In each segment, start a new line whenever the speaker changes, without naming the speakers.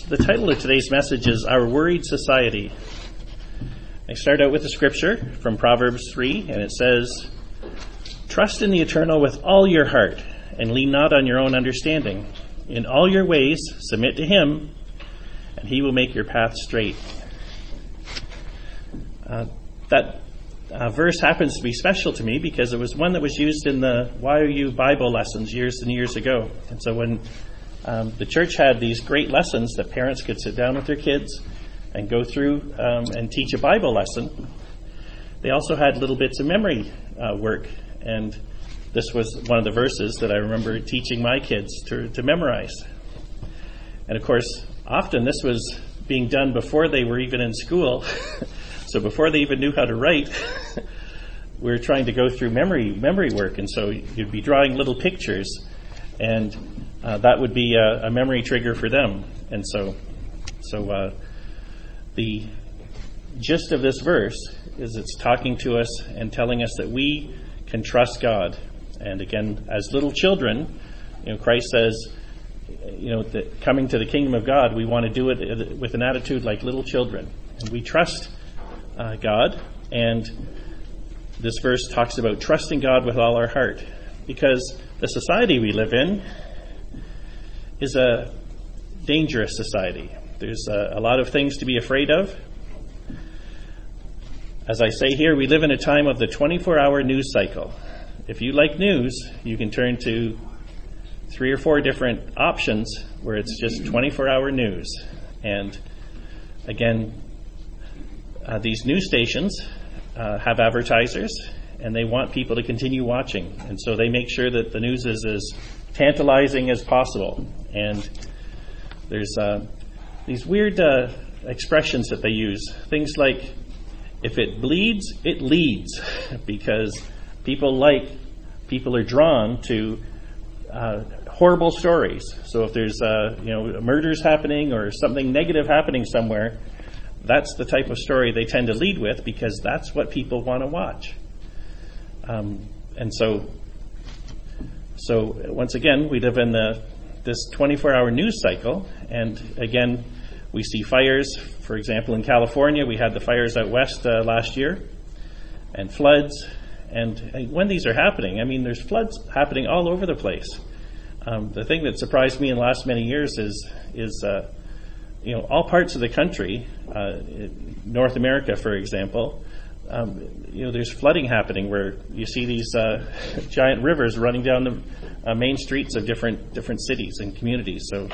The title of today's message is Our Worried Society. I start out with a scripture from Proverbs 3, and it says, "Trust in the Eternal with all your heart, and lean not on your own understanding. In all your ways submit to Him, and He will make your path straight." That verse happens to be special to me because it was one that was used in the YOU Bible lessons years and years ago. And so when the church had these great lessons that parents could sit down with their kids and go through and teach a Bible lesson, they also had little bits of memory work. And this was one of the verses that I remember teaching my kids to memorize. And of course, often this was being done before they were even in school. So before they even knew how to write, we were trying to go through memory work. And so you'd be drawing little pictures, and that would be a memory trigger for them. And so the gist of this verse is it's talking to us and telling us that we can trust God. And again, as little children, Christ says, that coming to the kingdom of God, we want to do it with an attitude like little children. And we trust God. And this verse talks about trusting God with all our heart, because the society we live in is a dangerous society. There's a lot of things to be afraid of. As I say here, we live in a time of the 24-hour news cycle. If you like news, you can turn to 3 or 4 different options where it's just 24-hour news. And again, these news stations have advertisers, and they want people to continue watching. And so they make sure that the news is as tantalizing as possible. And there's these weird expressions that they use. Things like, if it bleeds, it leads, because people are drawn to horrible stories. So if there's murders happening or something negative happening somewhere, that's the type of story they tend to lead with, because that's what people want to watch. And so once again, we live in this 24-hour news cycle, and again, we see fires. For example, in California, we had the fires out west last year, and floods. And when these are happening, there's floods happening all over the place. The thing that surprised me in the last many years is all parts of the country, North America, for example, there's flooding happening where you see these giant rivers running down the main streets of different cities and communities. So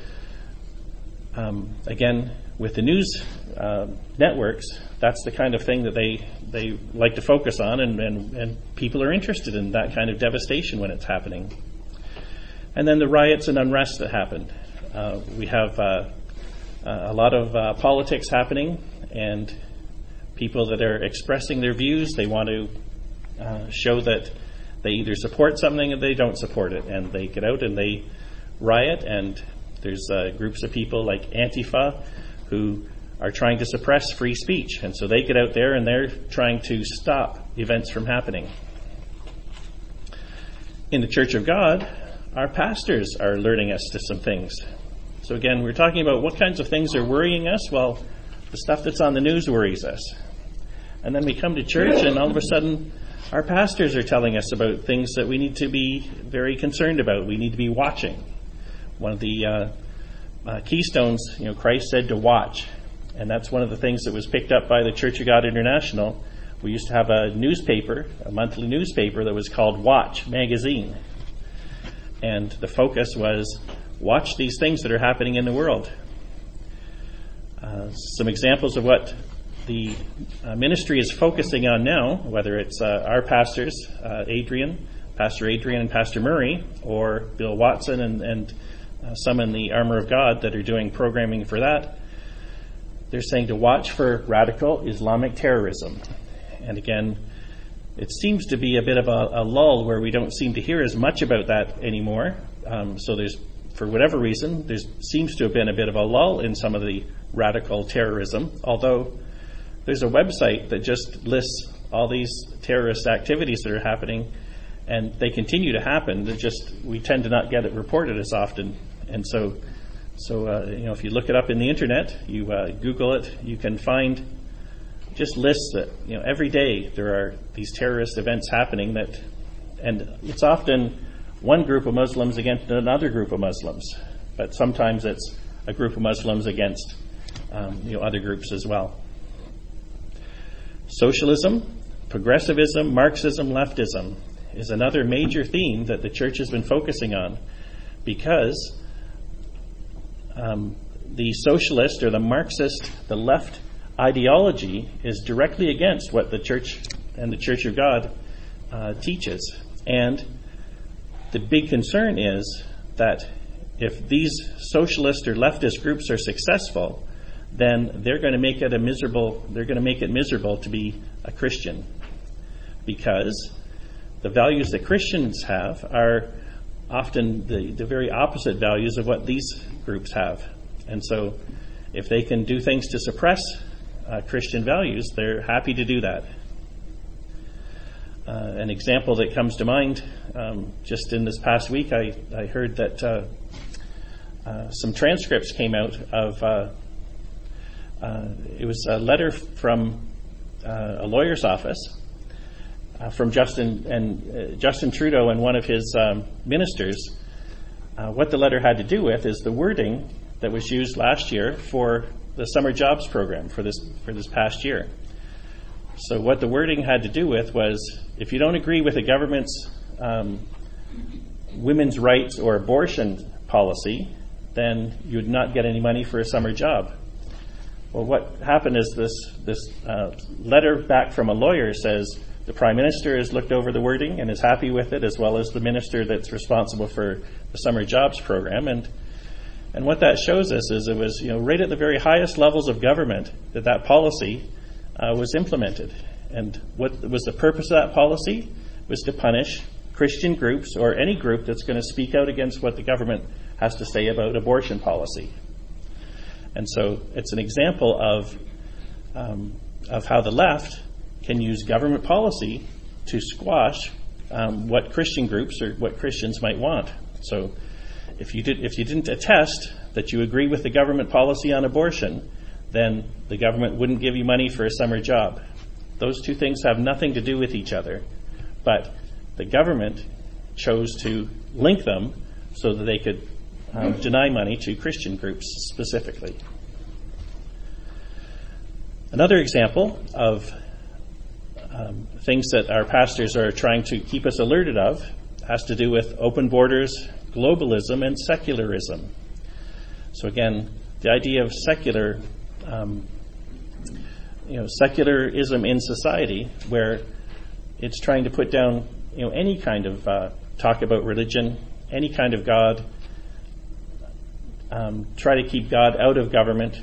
again, with the news networks, that's the kind of thing that they like to focus on, and people are interested in that kind of devastation when it's happening. And then the riots and unrest that happened. We have a lot of politics happening, and people that are expressing their views, they want to show that they either support something or they don't support it, and they get out and they riot. And there's groups of people like Antifa who are trying to suppress free speech, and so they get out there and they're trying to stop events from happening. In the Church of God, our pastors are alerting us to some things. So again, we're talking about what kinds of things are worrying us. Well, the stuff that's on the news worries us. And then we come to church, and all of a sudden, our pastors are telling us about things that we need to be very concerned about. We need to be watching. One of the keystones, Christ said to watch. And that's one of the things that was picked up by the Church of God International. We used to have a newspaper, a monthly newspaper that was called Watch Magazine. And the focus was, watch these things that are happening in the world. Some examples of what the ministry is focusing on now, whether it's our pastors, Pastor Adrian and Pastor Murray, or Bill Watson and some in the Armor of God that are doing programming for that, they're saying to watch for radical Islamic terrorism. And again, it seems to be a bit of a lull where we don't seem to hear as much about that anymore. So there's, for whatever reason, there seems to have been a bit of a lull in some of the radical terrorism, although there's a website that just lists all these terrorist activities that are happening, and they continue to happen. We tend to not get it reported as often. And so So, if you look it up in the internet, you Google it, you can find just lists that, every day there are these terrorist events happening and it's often one group of Muslims against another group of Muslims, but sometimes it's a group of Muslims against, other groups as well. Socialism, progressivism, Marxism, leftism is another major theme that the church has been focusing on, because the socialist or the Marxist, the left ideology is directly against what the church and the Church of God teaches. And the big concern is that if these socialist or leftist groups are successful, then they're going to make it miserable to be a Christian, because the values that Christians have are often the very opposite values of what these groups have. And so if they can do things to suppress Christian values, they're happy to do that. An example that comes to mind, just in this past week, I heard that some transcripts came out of, it was a letter from a lawyer's office from Justin Trudeau and one of his ministers. What the letter had to do with is the wording that was used last year for the summer jobs program for this past year. So what the wording had to do with was, if you don't agree with the government's women's rights or abortion policy, then you would not get any money for a summer job. Well, what happened is this letter back from a lawyer says the Prime Minister has looked over the wording and is happy with it, as well as the minister that's responsible for the summer jobs program. And what that shows us is it was right at the very highest levels of government that policy was implemented. And what was the purpose of that policy? Was to punish Christian groups or any group that's going to speak out against what the government has to say about abortion policy. And so it's an example of how the left can use government policy to squash what Christian groups or what Christians might want. So if you didn't attest that you agree with the government policy on abortion, then the government wouldn't give you money for a summer job. Those two things have nothing to do with each other, but the government chose to link them so that they could deny money to Christian groups specifically. Another example of things that our pastors are trying to keep us alerted of has to do with open borders, globalism, and secularism. So again, the idea of secularism in society, where it's trying to put down, any kind of talk about religion, any kind of God, try to keep God out of government.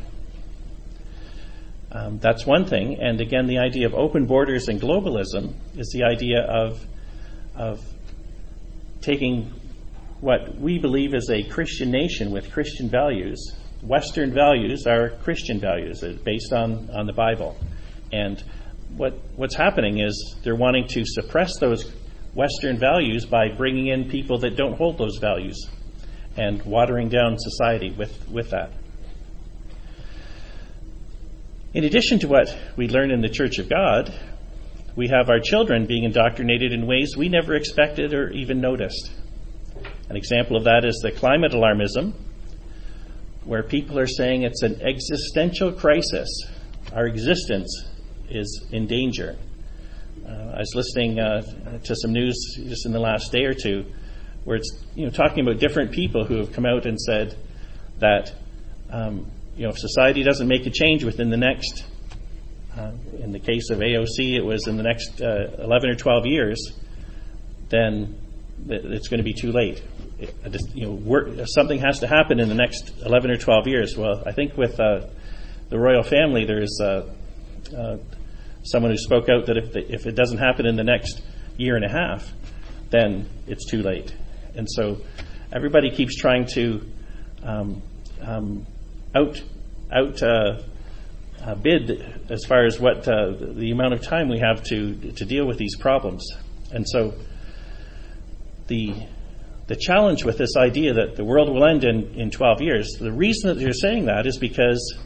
That's one thing. And again, the idea of open borders and globalism is the idea of taking what we believe is a Christian nation with Christian values. Western values are Christian values based on the Bible. And what's happening is they're wanting to suppress those Western values by bringing in people that don't hold those values and watering down society with that. In addition to what we learn in the Church of God, we have our children being indoctrinated in ways we never expected or even noticed. An example of that is the climate alarmism, where people are saying it's an existential crisis. Our existence is in danger. I was listening to some news just in the last day or two, where it's talking about different people who have come out and said that if society doesn't make a change within the next, in the case of AOC, it was in the next 11 or 12 years, then it's going to be too late. Something has to happen in the next 11 or 12 years. Well, I think with the royal family, there's someone who spoke out that if it doesn't happen in the next year and a half, then it's too late. And so everybody keeps trying to bid as far as what the amount of time we have to deal with these problems. And so the the challenge with this idea that the world will end in 12 years, the reason that they're saying that is because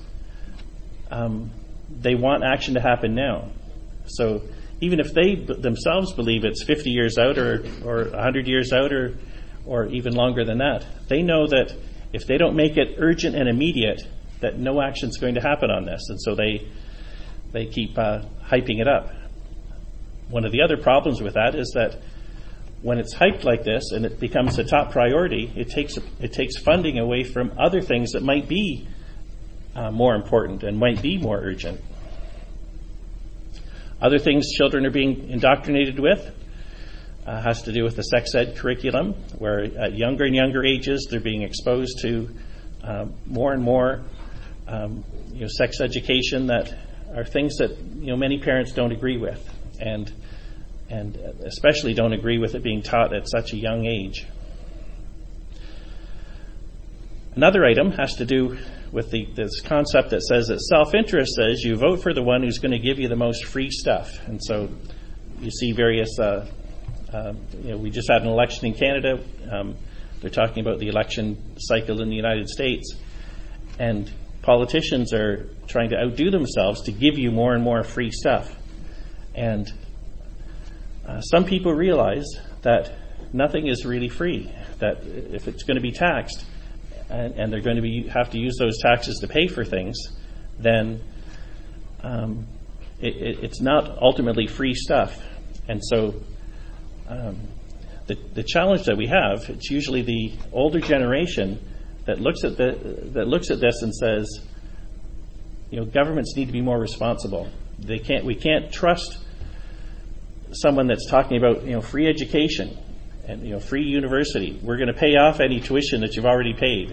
they want action to happen now. So even if they themselves believe it's 50 years out or 100 years out or even longer than that, they know that if they don't make it urgent and immediate, that no action is going to happen on this. And so they keep hyping it up. One of the other problems with that is that when it's hyped like this and it becomes a top priority, it takes funding away from other things that might be more important and might be more urgent. Other things children are being indoctrinated with has to do with the sex ed curriculum, where at younger and younger ages they're being exposed to more and more sex education that are things that many parents don't agree with, and especially don't agree with it being taught at such a young age. Another item has to do with this concept that says that self-interest says you vote for the one who's going to give you the most free stuff. And so you see various, we just had an election in Canada. They're talking about the election cycle in the United States. And politicians are trying to outdo themselves to give you more and more free stuff. And some people realize that nothing is really free, that if it's going to be taxed, and they're going to have to use those taxes to pay for things, then it's not ultimately free stuff. And so the challenge that we have, it's usually the older generation that looks at this and says, governments need to be more responsible. We can't trust someone that's talking about free education and free university. We're going to pay off any tuition that you've already paid.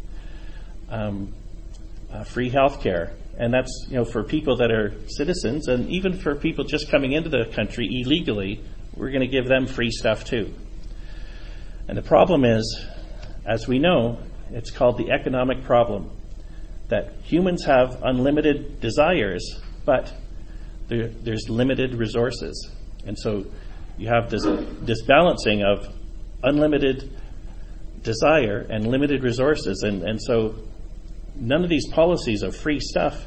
Free health care. And that's for people that are citizens, and even for people just coming into the country illegally, we're going to give them free stuff too. And the problem is, as we know, it's called the economic problem, that humans have unlimited desires, but there's limited resources. And so you have this balancing of unlimited desire and limited resources. And so none of these policies of free stuff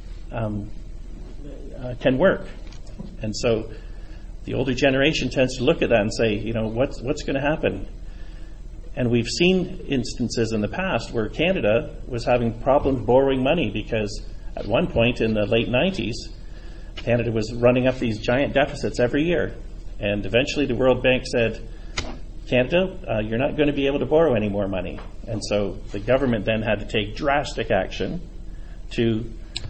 can work. And so the older generation tends to look at that and say, what's going to happen? And we've seen instances in the past where Canada was having problems borrowing money because at one point in the late 90s, Canada was running up these giant deficits every year. And eventually the World Bank said, Canada, you're not going to be able to borrow any more money. And so the government then had to take drastic action to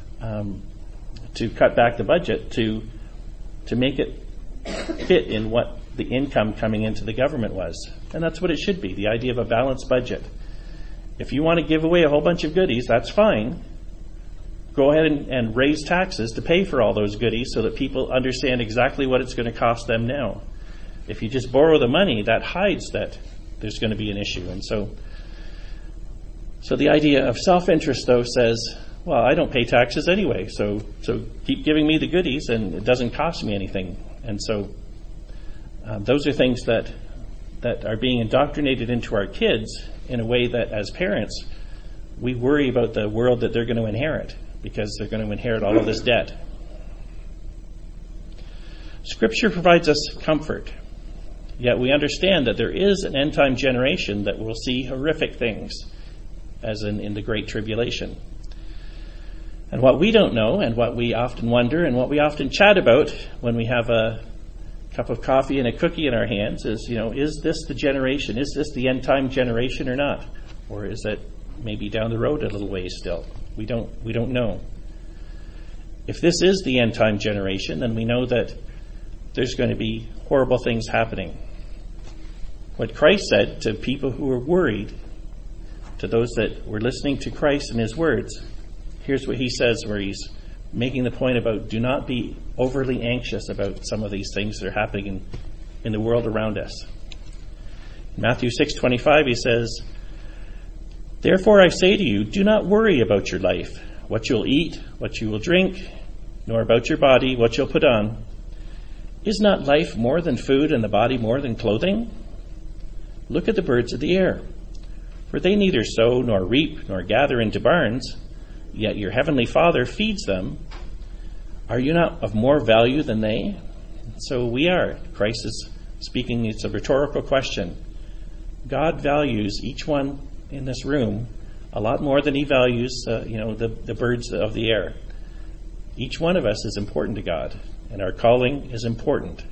cut back the budget to make it fit in what the income coming into the government was. And that's what it should be, the idea of a balanced budget. If you want to give away a whole bunch of goodies, that's fine. Go ahead and raise taxes to pay for all those goodies so that people understand exactly what it's going to cost them now. If you just borrow the money, that hides that there's going to be an issue. And so the idea of self-interest, though, says, well, I don't pay taxes anyway, so keep giving me the goodies and it doesn't cost me anything. And so those are things that are being indoctrinated into our kids in a way that, as parents, we worry about the world that they're going to inherit, because they're going to inherit all of this debt. Scripture provides us comfort, yet we understand that there is an end-time generation that will see horrific things, as in the Great Tribulation. And what we don't know, and what we often wonder, and what we often chat about when we have a cup of coffee and a cookie in our hands is, is this the generation? Is this the end-time generation or not? Or is it maybe down the road a little ways still? We don't know. If this is the end-time generation, then we know that there's going to be horrible things happening. What Christ said to people who were worried, to those that were listening to Christ and his words, here's what he says, where he's making the point about do not be overly anxious about some of these things that are happening in the world around us. In Matthew 6:25, he says, "Therefore I say to you, do not worry about your life, what you'll eat, what you will drink, nor about your body, what you'll put on. Is not life more than food and the body more than clothing? Look at the birds of the air, for they neither sow nor reap nor gather into barns, yet your heavenly Father feeds them. Are you not of more value than they? So we are. Christ is speaking. It's a rhetorical question. God values each one in this room a lot more than he values the birds of the air. Each one of us is important to God, and our calling is important.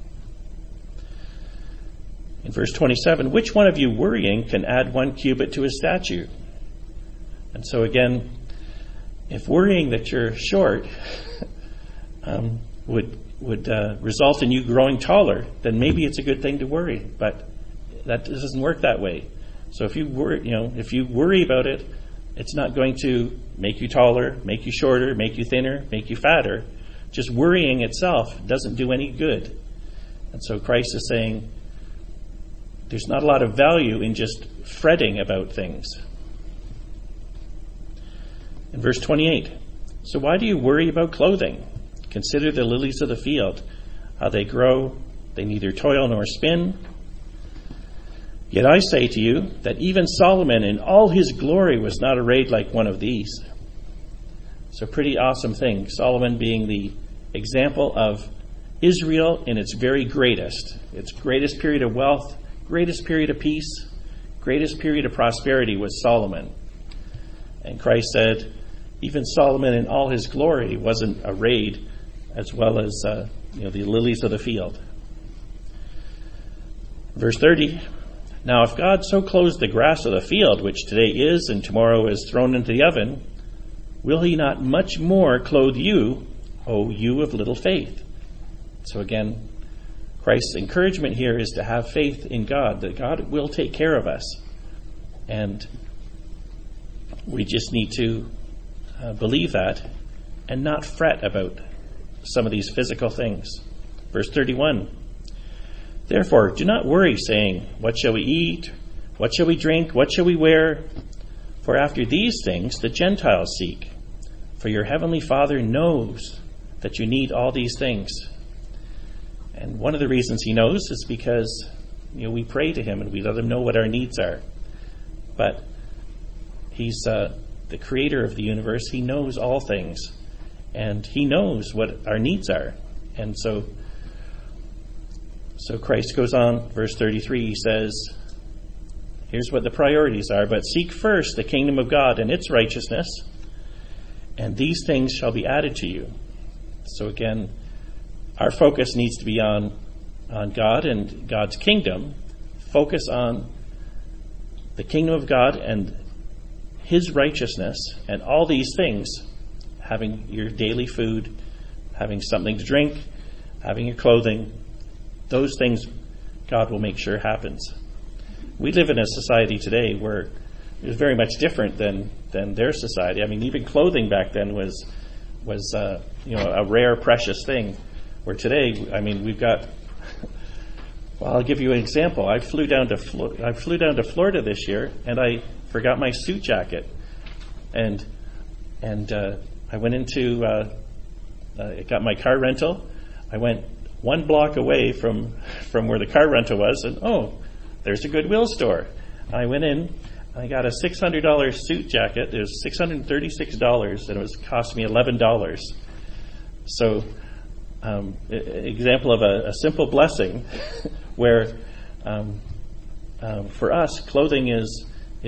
In verse 27, which one of you worrying can add 1 cubit to his stature? And so again, if worrying that you're short would result in you growing taller, then maybe it's a good thing to worry. But that doesn't work that way. So if you worry about it, it's not going to make you taller, make you shorter, make you thinner, make you fatter. Just worrying itself doesn't do any good. And so Christ is saying there's not a lot of value in just fretting about things. In verse 28, so why do you worry about clothing? Consider the lilies of the field, how they grow. They neither toil nor spin. Yet I say to you that even Solomon in all his glory was not arrayed like one of these. So pretty awesome thing. Solomon being the example of Israel in its very greatest. Its greatest period of wealth, greatest period of peace, greatest period of prosperity was Solomon. And Christ said, even Solomon in all his glory wasn't arrayed as well as the lilies of the field. Verse 30, now if God so clothes the grass of the field, which today is and tomorrow is thrown into the oven, will he not much more clothe you, O you of little faith? So again, Christ's encouragement here is to have faith in God, that God will take care of us. And we just need to believe that and not fret about some of these physical things. Verse 31, therefore, do not worry, saying, what shall we eat? What shall we drink? What shall we wear? For after these things the Gentiles seek. For your heavenly Father knows that you need all these things. And one of the reasons he knows is because we pray to him and we let him know what our needs are. But he's the creator of the universe. He knows all things. And he knows what our needs are. And so Christ goes on, verse 33, he says, here's what the priorities are. But seek first the kingdom of God and its righteousness, and these things shall be added to you. So again, our focus needs to be on God and God's kingdom. Focus on the kingdom of God and his righteousness, and all these things, having your daily food, having something to drink, having your clothing, those things God will make sure happens. We live in a society today where it's very much different than their society. I mean, even clothing back then was a rare, precious thing. Where today, we've got. Well, I'll give you an example. I flew down to Florida this year, and I forgot my suit jacket, and I went into. I got my car rental. I went 1 block away from where the car rental was, and there's a Goodwill store. I went in. I got a $600 suit jacket. It was $636, and it was cost me $11. So, example of a simple blessing, where for us clothing is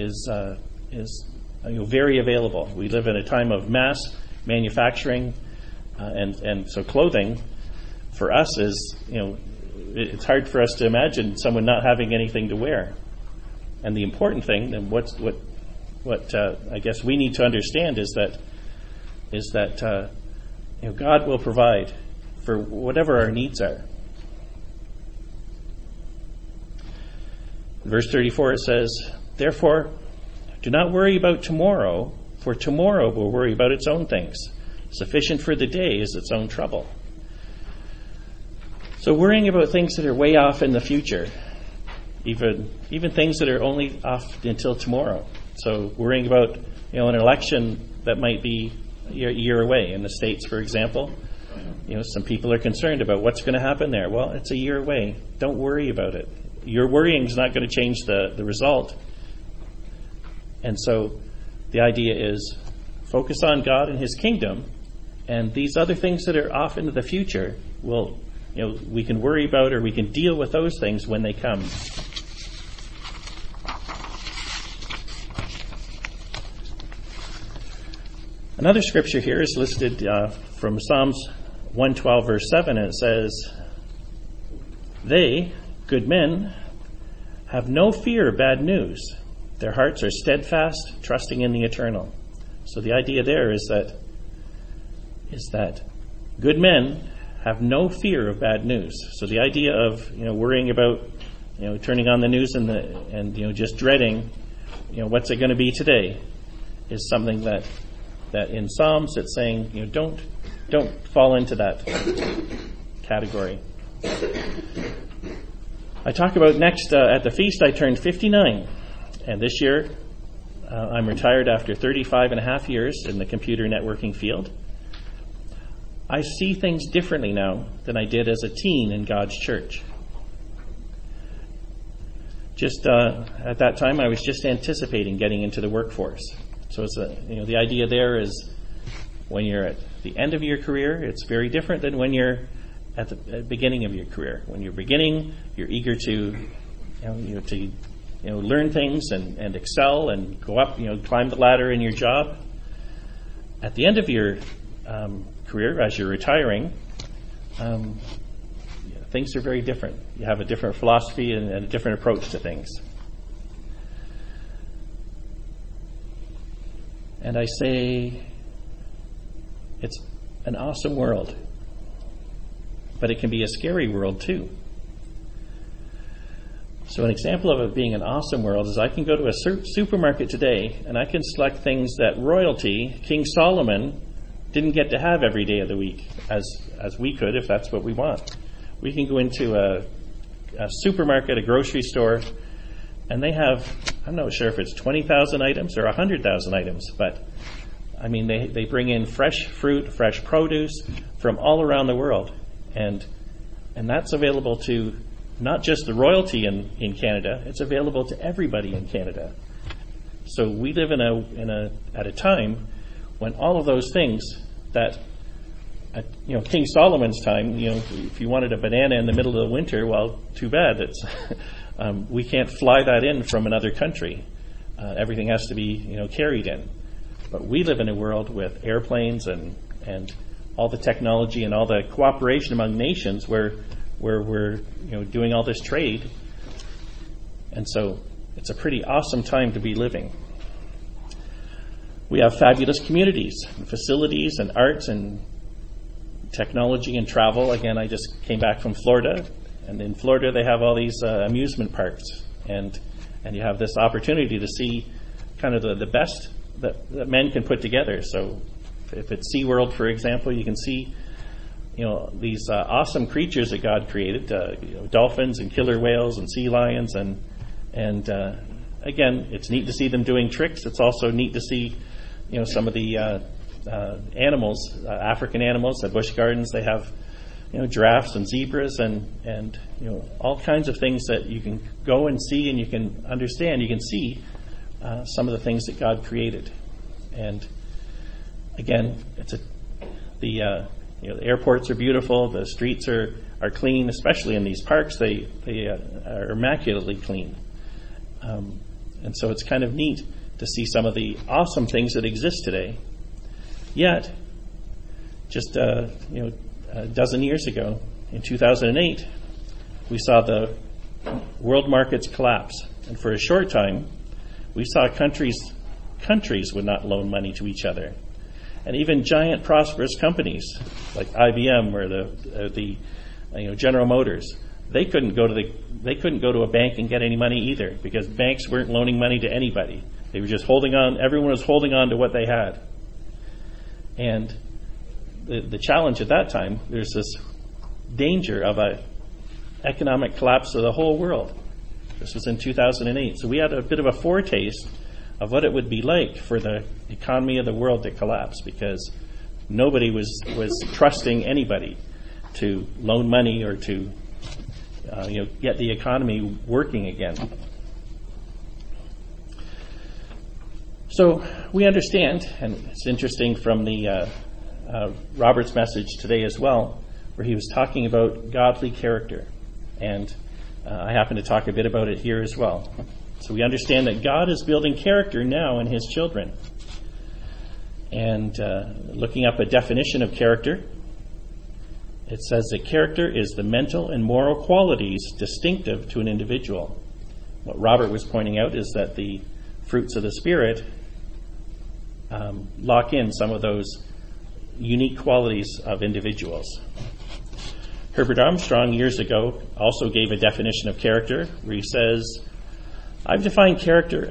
very available. We live in a time of mass manufacturing, and so clothing for us is it's hard for us to imagine someone not having anything to wear. And the important thing, and what I guess we need to understand is that God will provide for whatever our needs are. In verse 34 it says, therefore, do not worry about tomorrow, for tomorrow will worry about its own things. Sufficient for the day is its own trouble. So worrying about things that are way off in the future, even things that are only off until tomorrow. So worrying about an election that might be a year away in the States, for example. Some people are concerned about what's going to happen there. Well, it's a year away. Don't worry about it. your worrying is not going to change the result. And so the idea is focus on God and His kingdom, and these other things that are off into the future we can worry about, or we can deal with those things when they come. Another scripture here is listed from Psalms 112, verse 7, and it says, "They, good men, have no fear of bad news. Their hearts are steadfast, trusting in the eternal." So the idea there is that good men have no fear of bad news. So the idea of worrying about turning on the news and just dreading what's it going to be today is something that in Psalms it's saying don't fall into that category. I talk about next at the feast I turned 59, and this year I'm retired after 35 and a half years in the computer networking field. I see things differently now than I did as a teen in God's church. Just at that time, I was just anticipating getting into the workforce. So it's the idea there is when you're at the end of your career, it's very different than when you're at the beginning of your career. When you're beginning, you're eager to learn things and excel and go up, climb the ladder in your job. At the end of your career, as you're retiring, things are very different. You have a different philosophy and a different approach to things. And I say, it's an awesome world, but it can be a scary world too. So an example of it being an awesome world is I can go to a supermarket today and I can select things that royalty, King Solomon, didn't get to have every day of the week as we could if that's what we want. We can go into a supermarket, a grocery store, and they have, I'm not sure if it's 20,000 items or 100,000 items, but I mean they bring in fresh fruit, fresh produce from all around the world, and that's available to not just the royalty in Canada, it's available to everybody in Canada. So we live at a time when all of those things that, King Solomon's time, if you wanted a banana in the middle of the winter, well, too bad. It's we can't fly that in from another country. Everything has to be, carried in. But we live in a world with airplanes and all the technology and all the cooperation among nations where we're, doing all this trade. And so it's a pretty awesome time to be living. We have fabulous communities and facilities and arts and technology and travel. Again, I just came back from Florida, and in Florida they have all these amusement parks, and you have this opportunity to see kind of the best that men can put together. So if it's SeaWorld, for example, you can see these awesome creatures that God created, dolphins and killer whales and sea lions, and again, it's neat to see them doing tricks. It's also neat to see some of the animals, African animals at Busch Gardens. They have giraffes and zebras and all kinds of things that you can go and see, and you can understand. You can see some of the things that God created. And again, the airports are beautiful. The streets are clean, especially in these parks. They are immaculately clean. And so it's kind of neat to see some of the awesome things that exist today. Yet, just a dozen years ago, in 2008, we saw the world markets collapse. And for a short time, we saw countries would not loan money to each other. And even giant prosperous companies like IBM or the General Motors, they couldn't go to a bank and get any money either, because banks weren't loaning money to anybody. They were just holding on. Everyone was holding on to what they had. And the challenge at that time, there's this danger of an economic collapse of the whole world. This was in 2008. So we had a bit of a foretaste of what it would be like for the economy of the world to collapse, because nobody was trusting anybody to loan money or to get the economy working again. So we understand, and it's interesting from the Robert's message today as well, where he was talking about godly character. And I happen to talk a bit about it here as well. So we understand that God is building character now in his children. And looking up a definition of character, it says that character is the mental and moral qualities distinctive to an individual. What Robert was pointing out is that the fruits of the Spirit lock in some of those unique qualities of individuals. Herbert Armstrong years ago also gave a definition of character where he says, I've defined character,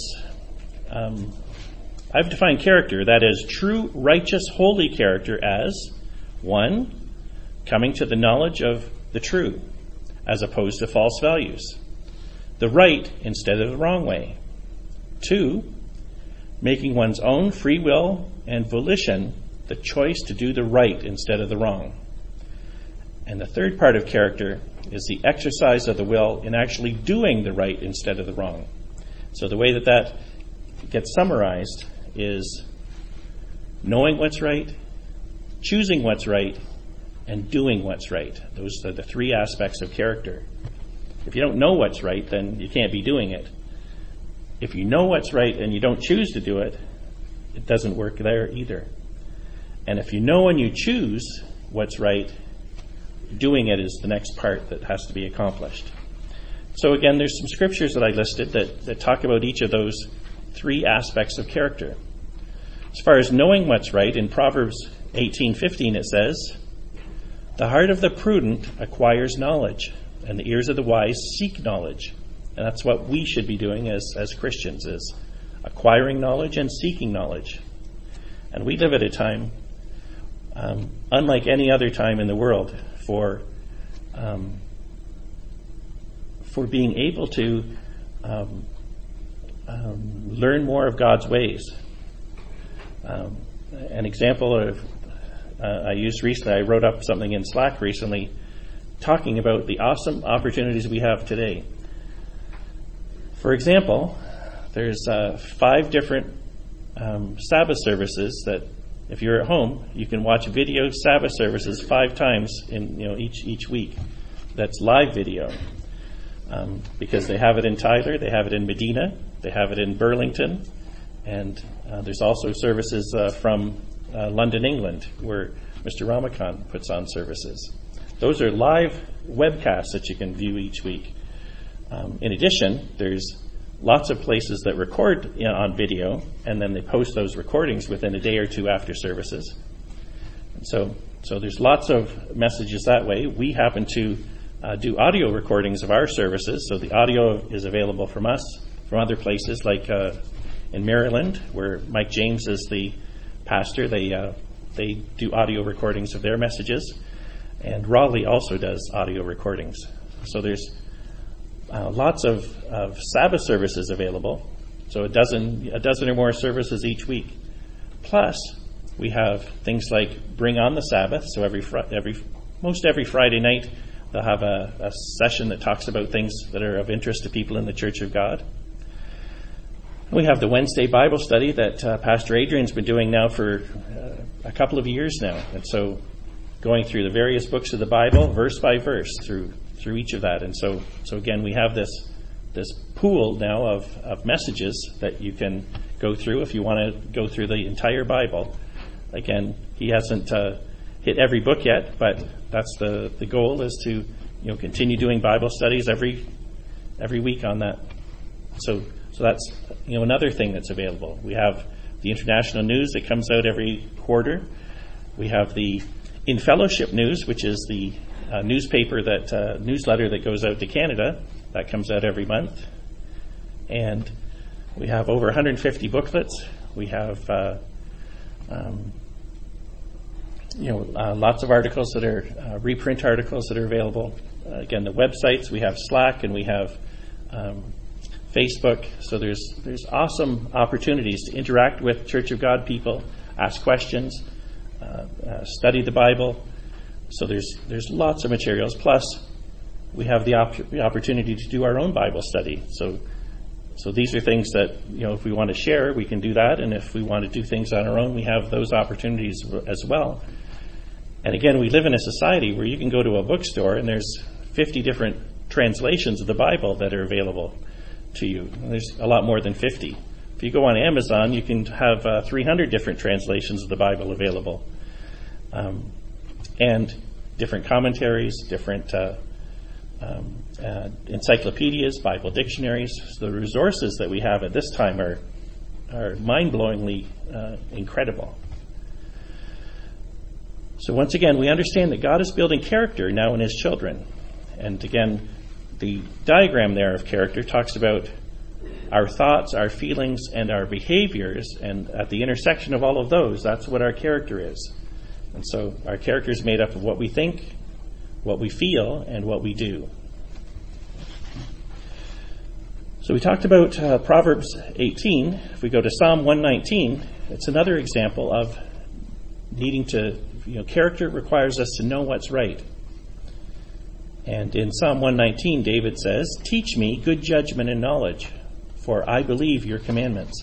that is, true, righteous, holy character as 1, coming to the knowledge of the true, as opposed to false values. The right instead of the wrong way. 2, making one's own free will and volition the choice to do the right instead of the wrong. And the third part of character is the exercise of the will in actually doing the right instead of the wrong. So the way that gets summarized is knowing what's right, choosing what's right, and doing what's right. Those are the three aspects of character. If you don't know what's right, then you can't be doing it. If you know what's right and you don't choose to do it, it doesn't work there either. And if you know and you choose what's right, doing it is the next part that has to be accomplished. So again, there's some scriptures that I listed that talk about each of those three aspects of character. As far as knowing what's right, in Proverbs 18:15 it says, the heart of the prudent acquires knowledge, and the ears of the wise seek knowledge. And that's what we should be doing as Christians, is acquiring knowledge and seeking knowledge. And we live at a time, unlike any other time in the world, for being able to learn more of God's ways. An example of I used recently, I wrote up something in Slack recently talking about the awesome opportunities we have today. For example, there's 5 different Sabbath services that, if you're at home, you can watch video Sabbath services 5 times in each week. That's live video, because they have it in Tyler, they have it in Medina, they have it in Burlington, and there's also services from London, England, where Mr. Ramakan puts on services. Those are live webcasts that you can view each week. In addition, there's lots of places that record on video, and then they post those recordings within a day or two after services. And so there's lots of messages that way. We happen to do audio recordings of our services, so the audio is available from us, from other places, like in Maryland, where Mike James is the pastor. They do audio recordings of their messages, and Raleigh also does audio recordings. So there's lots of Sabbath services available, so a dozen or more services each week. Plus, we have things like Bring on the Sabbath. So most every Friday night, they'll have a session that talks about things that are of interest to people in the Church of God. We have the Wednesday Bible study that Pastor Adrian's been doing now for a couple of years now, and so going through the various books of the Bible, verse by verse, through each of that. And so again, we have this pool now of messages that you can go through if you want to go through the entire Bible. Again, he hasn't hit every book yet, but that's the goal, is to continue doing Bible studies every week on that. So that's another thing that's available. We have the International News that comes out every quarter. We have the In Fellowship News, which is the newsletter that goes out to Canada. That comes out every month. And we have over 150 booklets. We have lots of articles that are reprint articles that are available. Again, the websites, we have Slack and we have Facebook. So there's awesome opportunities to interact with Church of God people, ask questions, study the Bible. So there's lots of materials. Plus, we have the opportunity to do our own Bible study. So these are things that, if we want to share, we can do that. And if we want to do things on our own, we have those opportunities as well. And again, we live in a society where you can go to a bookstore and there's 50 different translations of the Bible that are available to you. And there's a lot more than 50. If you go on Amazon, you can have 300 different translations of the Bible available. And different commentaries, different encyclopedias, Bible dictionaries. So the resources that we have at this time are mind-blowingly incredible. So once again, we understand that God is building character now in His children. And again, the diagram there of character talks about our thoughts, our feelings, and our behaviors. And at the intersection of all of those, that's what our character is. And so our character is made up of what we think, what we feel, and what we do. So we talked about Proverbs 18. If we go to Psalm 119, it's another example of needing to, character requires us to know what's right. And in Psalm 119, David says, "Teach me good judgment and knowledge, for I believe your commandments."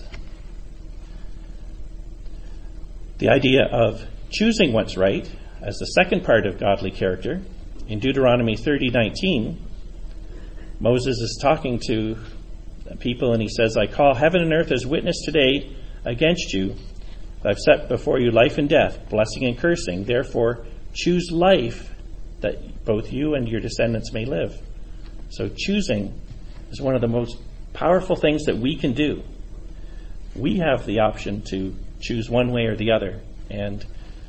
The idea of choosing what's right as the second part of godly character, in Deuteronomy 30:19, Moses is talking to people and he says, "I call heaven and earth as witness today against you. I've set before you life and death, blessing and cursing. Therefore, choose life that both you and your descendants may live." So choosing is one of the most powerful things that we can do. We have the option to choose one way or the other. And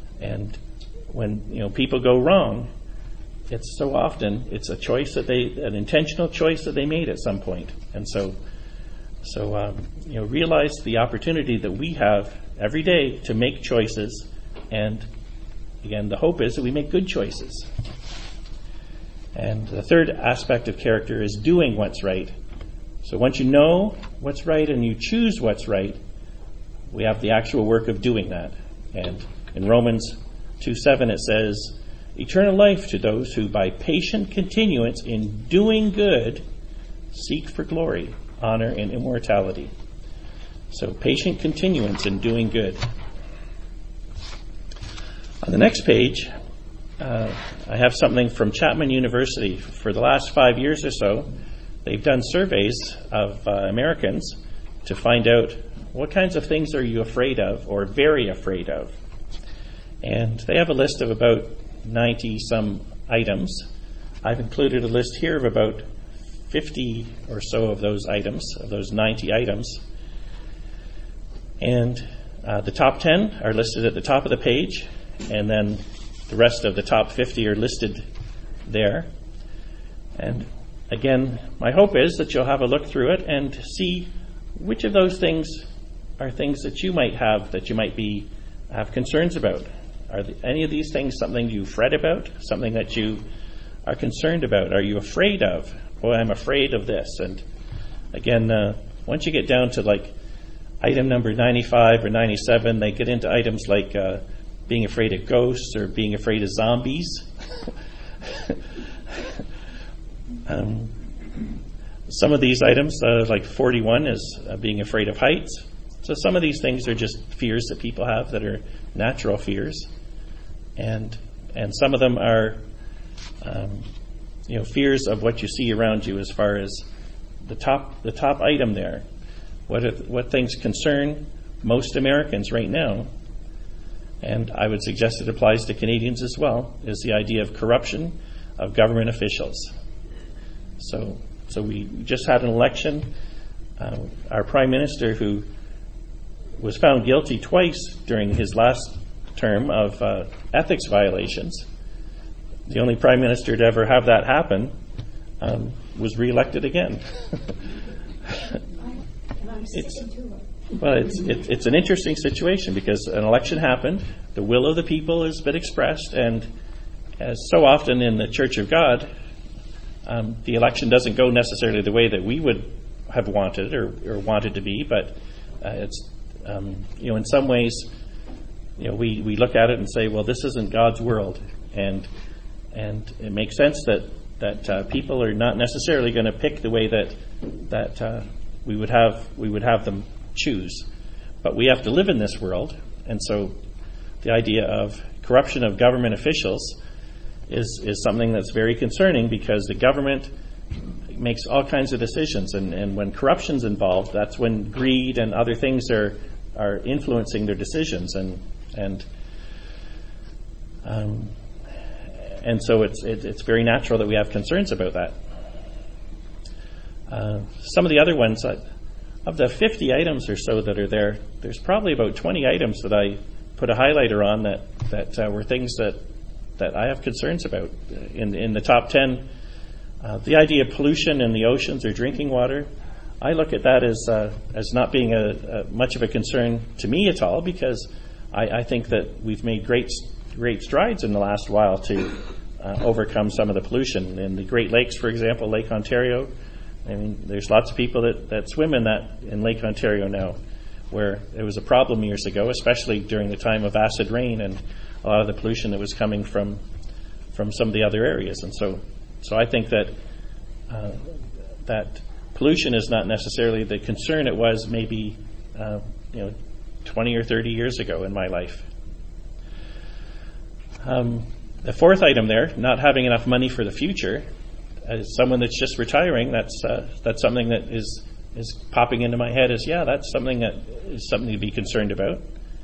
when people go wrong, it's so often it's a choice that an intentional choice that they made at some point. And so realize the opportunity that we have every day to make choices. And again, the hope is that we make good choices. And the third aspect of character is doing what's right. So once you know what's right and you choose what's right, we have the actual work of doing that. And in Romans 2:7 it says, "Eternal life to those who by patient continuance in doing good seek for glory, honor, and immortality." So patient continuance in doing good. On the next page, I have something from Chapman University. For the last 5 years or so, they've done surveys of Americans to find out what kinds of things are you afraid of or very afraid of. And they have a list of about 90-some items. I've included a list here of about 50 or so of those items, of those 90 items. And the top 10 are listed at the top of the page, and then the rest of the top 50 are listed there. And again, my hope is that you'll have a look through it and see which of those things are things that you might have, that you might have concerns about. Are any of these things something you fret about, something that you are concerned about? Are you afraid of? Boy, I'm afraid of this. And again, once you get down to like item number 95 or 97, they get into items like being afraid of ghosts or being afraid of zombies. Some of these items, like 41, is being afraid of heights. So some of these things are just fears that people have that are natural fears. And some of them are, fears of what you see around you as far as the top item there. What things concern most Americans right now, and I would suggest it applies to Canadians as well, is the idea of corruption of government officials. So we just had an election. Our Prime Minister, who was found guilty twice during his last term of ethics violations, the only Prime Minister to ever have that happen, was reelected again. It's an interesting situation because an election happened, the will of the people has been expressed, and as so often in the Church of God, the election doesn't go necessarily the way that we would have wanted or wanted to be, but it's in some ways, we look at it and say, well, this isn't God's world, and it makes sense that that people are not necessarily going to pick the way that we would have them choose. But we have to live in this world, and so the idea of corruption of government officials is something that's very concerning, because the government makes all kinds of decisions, and when corruption's involved, that's when greed and other things are influencing their decisions, and so it's very natural that we have concerns about that. Some of the other ones, of the 50 items or so that are there, there's probably about 20 items that I put a highlighter on that were things that I have concerns about. In the top 10, the idea of pollution in the oceans or drinking water, I look at that as not being much of a concern to me at all, because I think that we've made great strides in the last while to overcome some of the pollution. In the Great Lakes, for example, Lake Ontario, I mean, there's lots of people that swim in Lake Ontario now, where it was a problem years ago, especially during the time of acid rain and a lot of the pollution that was coming from some of the other areas. And so I think that pollution is not necessarily the concern it was maybe 20 or 30 years ago in my life. The fourth item there, not having enough money for the future. As someone that's just retiring, that's something that is popping into my head as, that's something to be concerned about.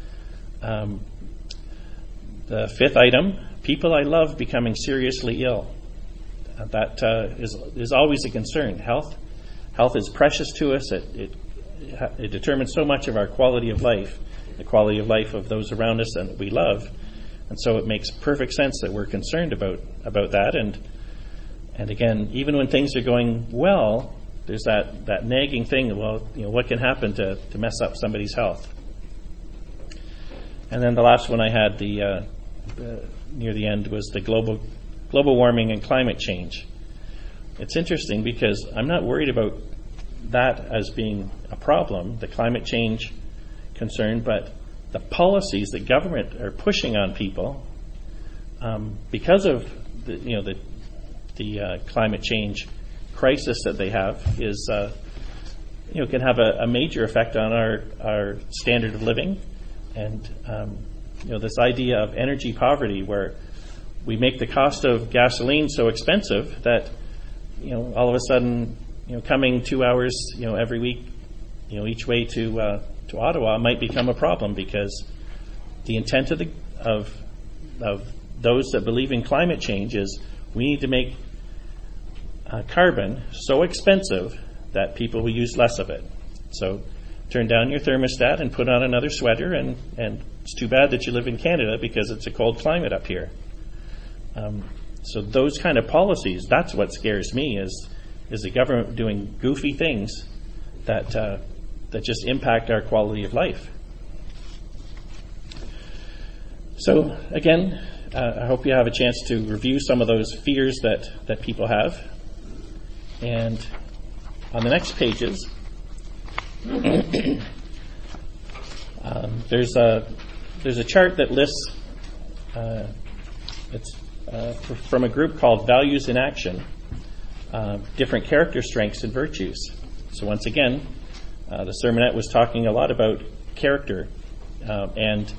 The fifth item, people I love becoming seriously ill. That is always a concern. Health is precious to us. It determines so much of our quality of life, the quality of life of those around us and that we love. And so it makes perfect sense that we're concerned about that. And again, even when things are going well, there's that nagging thing, what can happen to mess up somebody's health? And then the last one I had near the end was the global warming and climate change. It's interesting because I'm not worried about that as being a problem, the climate change concern, but the policies that government are pushing on people because of the climate change crisis that they have is can have a major effect on our standard of living, and this idea of energy poverty, where we make the cost of gasoline so expensive that all of a sudden coming 2 hours every week each way to Ottawa might become a problem, because the intent of those that believe in climate change is we need to make carbon so expensive that people will use less of it. So turn down your thermostat and put on another sweater, and it's too bad that you live in Canada because it's a cold climate up here. So those kind of policies, that's what scares me, is the government doing goofy things that just impact our quality of life. So again, I hope you have a chance to review some of those fears that people have. And on the next pages, there's a chart that lists it's from a group called Values in Action, different character strengths and virtues. So once again, the sermonette was talking a lot about character, and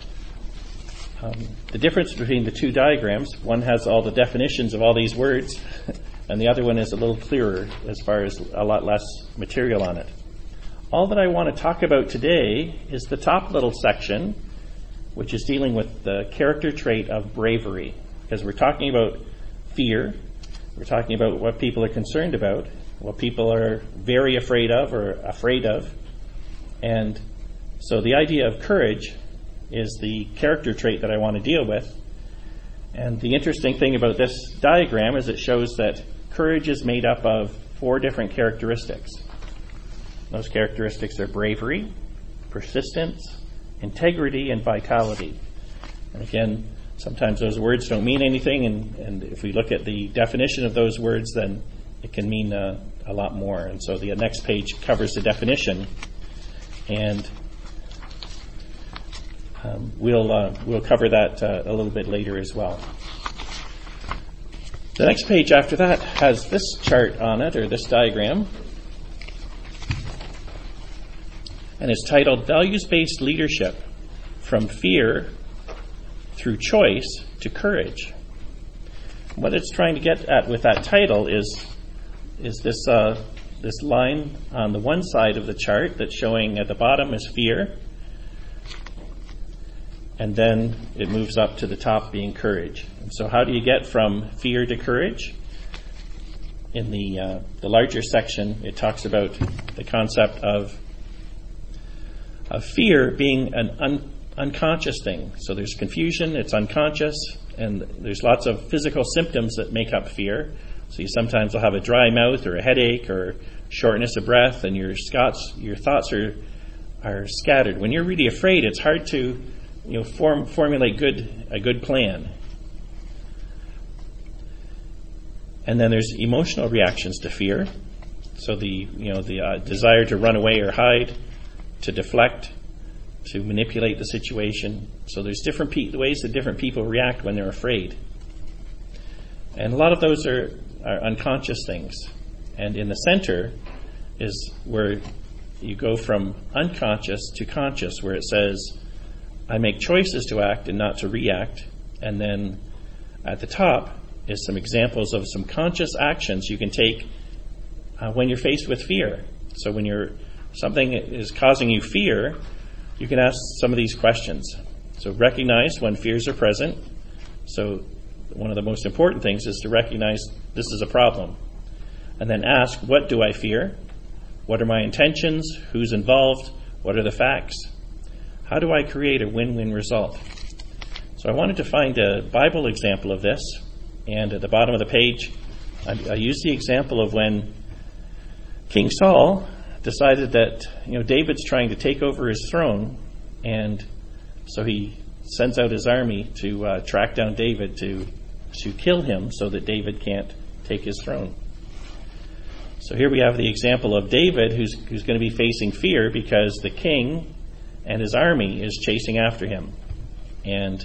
the difference between the two diagrams, one has all the definitions of all these words, and the other one is a little clearer as far as a lot less material on it. All that I want to talk about today is the top little section, which is dealing with the character trait of bravery, because we're talking about fear, we're talking about what people are concerned about, what people are very afraid of or afraid of. And so the idea of courage is the character trait that I want to deal with. And the interesting thing about this diagram is it shows that courage is made up of 4 different characteristics. Those characteristics are bravery, persistence, integrity, and vitality. And again, sometimes those words don't mean anything, and if we look at the definition of those words, then it can mean a lot more. And so the next page covers the definition, and we'll cover that a little bit later as well. The next page after that has this chart on it, or this diagram, and it's titled Values-Based Leadership from Fear Through Choice to Courage. What it's trying to get at with that title is this line on the one side of the chart that's showing at the bottom is fear, and then it moves up to the top being courage. And so how do you get from fear to courage? In the larger section, it talks about the concept of fear being an unconscious thing. So there's confusion, it's unconscious, and there's lots of physical symptoms that make up fear. So you sometimes will have a dry mouth or a headache or shortness of breath, and your thoughts are scattered. When you're really afraid, it's hard to formulate a good plan. And then there's emotional reactions to fear. So the desire to run away or hide, to deflect, to manipulate the situation. So there's different ways that different people react when they're afraid. And a lot of those are unconscious things. And in the center is where you go from unconscious to conscious, where it says, I make choices to act and not to react. And then at the top is some examples of some conscious actions you can take when you're faced with fear. So when something is causing you fear, you can ask some of these questions. So recognize when fears are present. So one of the most important things is to recognize this is a problem. And then ask, what do I fear? What are my intentions? Who's involved? What are the facts? How do I create a win-win result? So I wanted to find a Bible example of this. And at the bottom of the page, I used the example of when King Saul decided that David's trying to take over his throne, and so he sends out his army to track down David to kill him so that David can't take his throne. So here we have the example of David who's going to be facing fear because the king and his army is chasing after him. And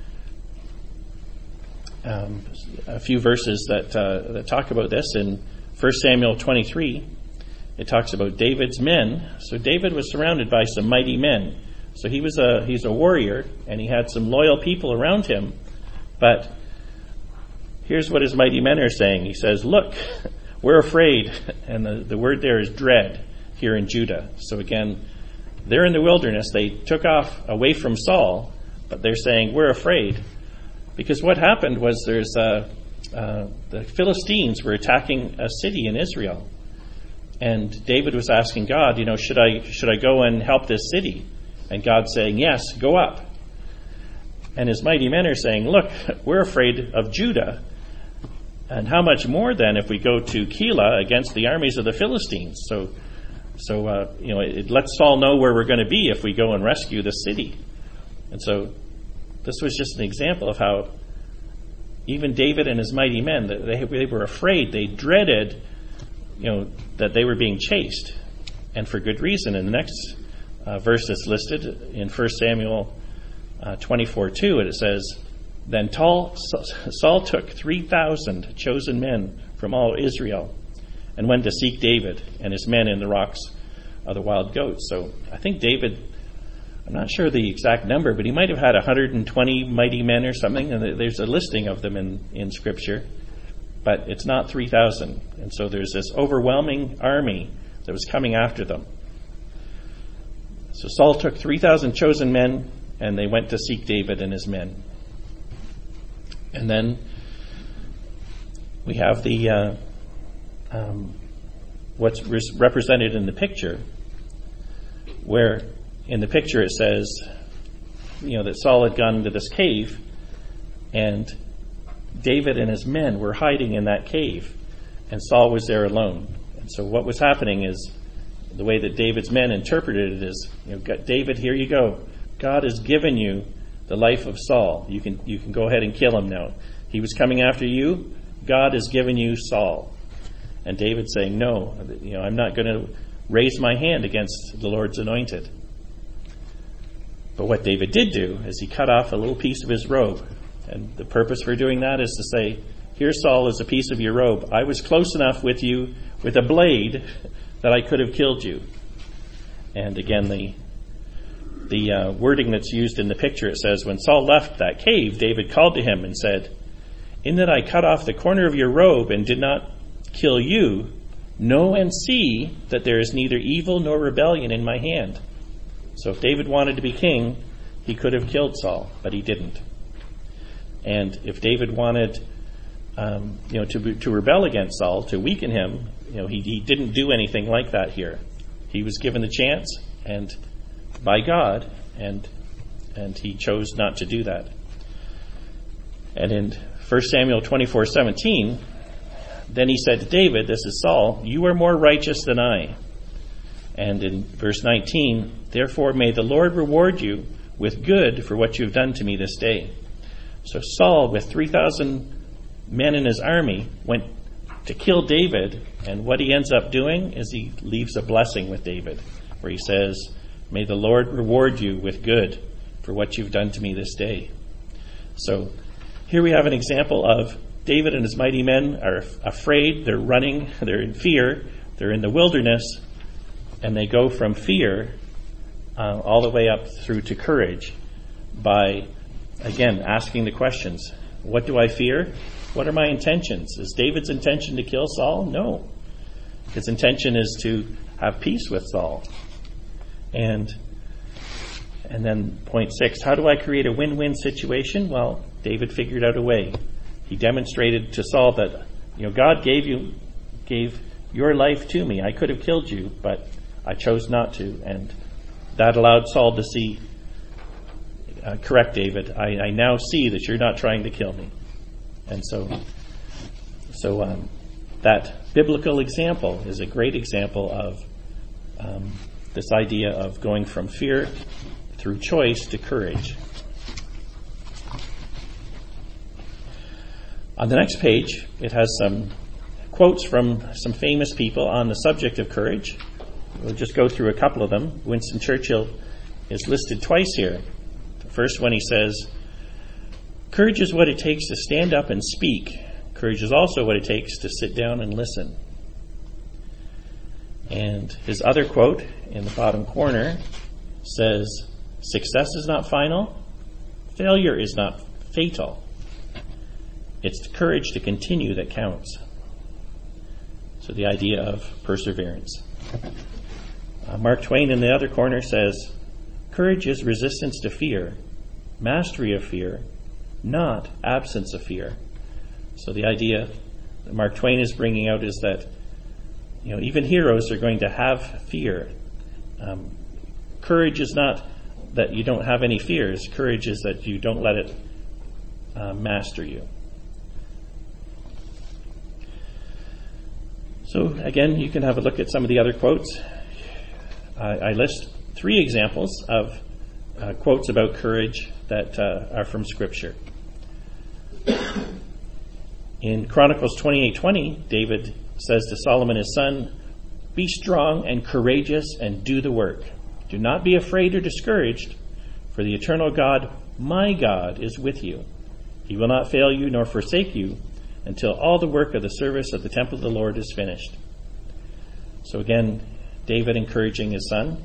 a few verses that talk about this. In 1 Samuel 23, it talks about David's men. So David was surrounded by some mighty men. So he's a warrior, and he had some loyal people around him. But here's what his mighty men are saying. He says, look, we're afraid. And the word there is dread here in Judah. So again, they're in the wilderness. They took off away from Saul, but they're saying, we're afraid. Because what happened was the Philistines were attacking a city in Israel. And David was asking God, should I go and help this city? And God's saying, yes, go up. And his mighty men are saying, look, we're afraid of Judah. And how much more then if we go to Keilah against the armies of the Philistines? So it lets Saul know where we're going to be if we go and rescue the city. And so this was just an example of how even David and his mighty men, they were afraid. They dreaded, that they were being chased, and for good reason. In the next verse that's listed in 1 Samuel 24:2, it says, Then Saul took 3,000 chosen men from all Israel and went to seek David and his men in the rocks of the wild goats. So I think David, I'm not sure the exact number, but he might have had 120 mighty men or something, and there's a listing of them in Scripture, but it's not 3,000. And so there's this overwhelming army that was coming after them. So Saul took 3,000 chosen men, and they went to seek David and his men. And then we have the what's represented in the picture, where in the picture it says, that Saul had gone into this cave, and David and his men were hiding in that cave, and Saul was there alone. And so what was happening is, the way that David's men interpreted it is, David, here you go. God has given you the life of Saul. You can go ahead and kill him now. He was coming after you. God has given you Saul. And David's saying, no, I'm not going to raise my hand against the Lord's anointed. But what David did do is he cut off a little piece of his robe. And the purpose for doing that is to say, Here, Saul, is a piece of your robe. I was close enough with you with a blade that I could have killed you. And again, the wording that's used in the picture, it says, when Saul left that cave, David called to him and said, in that I cut off the corner of your robe and did not kill you, know and see that there is neither evil nor rebellion in my hand. So if David wanted to be king, he could have killed Saul, but he didn't. And if David wanted to rebel against Saul, to weaken him, he didn't do anything like that here. He was given the chance and by God, and he chose not to do that. And in 1 Samuel 24:17, then he said to David, this is Saul, you are more righteous than I. And in verse 19, therefore may the Lord reward you with good for what you have done to me this day. So Saul, with 3,000 men in his army, went to kill David, and what he ends up doing is he leaves a blessing with David, where he says, may the Lord reward you with good for what you've done to me this day. So here we have an example of David and his mighty men are afraid, they're running, they're in fear, they're in the wilderness, and they go from fear all the way up through to courage by, again, asking the questions. What do I fear? What are my intentions? Is David's intention to kill Saul? No. His intention is to have peace with Saul. And then point 6, how do I create a win-win situation? Well, David figured out a way. He demonstrated to Saul that, God gave your life to me. I could have killed you, but I chose not to. And that allowed Saul to see, correct, David, I now see that you're not trying to kill me. And so that biblical example is a great example of this idea of going from fear through choice to courage. On the next page, it has some quotes from some famous people on the subject of courage. We'll just go through a couple of them. Winston Churchill is listed twice here. The first one, he says, courage is what it takes to stand up and speak. Courage is also what it takes to sit down and listen. And his other quote in the bottom corner says, success is not final. Failure is not fatal. It's the courage to continue that counts. So the idea of perseverance. Mark Twain in the other corner says, courage is resistance to fear, mastery of fear, not absence of fear. So the idea that Mark Twain is bringing out is that, even heroes are going to have fear. Courage is not that you don't have any fears. Courage is that you don't let it master you. So again, you can have a look at some of the other quotes. I list 3 examples of quotes about courage that are from Scripture. In Chronicles 28:20, David says to Solomon his son, be strong and courageous and do the work. Do not be afraid or discouraged, for the eternal God, my God, is with you. He will not fail you nor forsake you until all the work of the service of the temple of the Lord is finished. So again, David encouraging his son.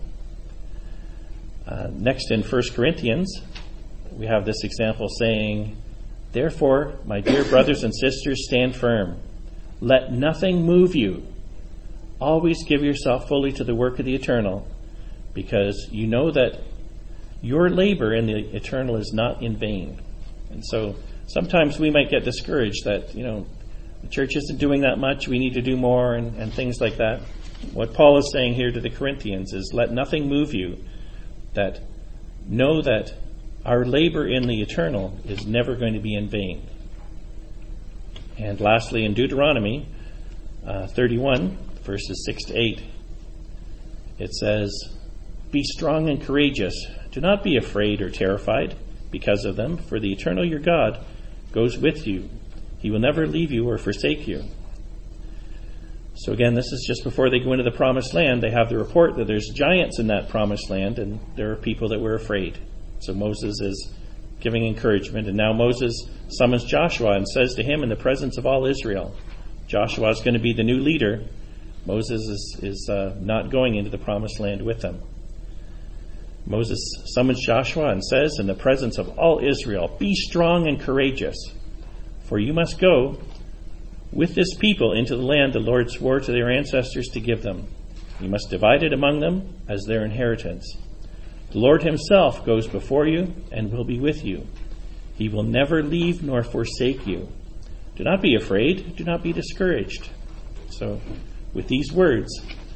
Next in 1 Corinthians, we have this example saying, therefore, my dear brothers and sisters, stand firm. Let nothing move you. Always give yourself fully to the work of the eternal, because you know that your labor in the eternal is not in vain. And so sometimes we might get discouraged that, the church isn't doing that much, we need to do more, and things like that. What Paul is saying here to the Corinthians is, let nothing move you, that know that our labor in the eternal is never going to be in vain. And lastly, in Deuteronomy 31, verses 6 to 8, it says, be strong and courageous. Do not be afraid or terrified because of them, for the eternal your God goes with you. He will never leave you or forsake you. So again, this is just before they go into the promised land. They have the report that there's giants in that promised land, and there are people that were afraid. So Moses is giving encouragement. And now Moses summons Joshua and says to him in the presence of all Israel, Joshua is going to be the new leader. Moses is not going into the promised land with them. Moses summons Joshua and says in the presence of all Israel, "Be strong and courageous, for you must go with this people into the land the Lord swore to their ancestors to give them. You must divide it among them as their inheritance. The Lord himself goes before you and will be with you. He will never leave nor forsake you. Do not be afraid. Do not be discouraged." So with these words,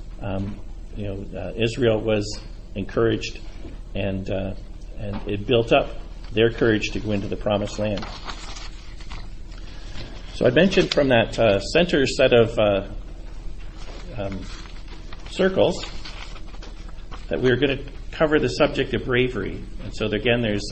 Israel was encouraged, and it built up their courage to go into the promised land. So I mentioned from that center set of circles that we were going to cover the subject of bravery. And so again, there's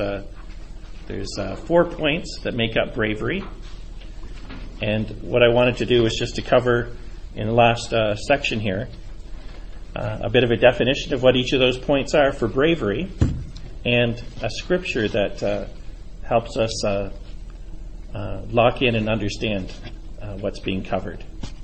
4 points that make up bravery. And what I wanted to do was just to cover in the last section here a bit of a definition of what each of those points are for bravery, and a scripture that helps us lock in and understand what's being covered.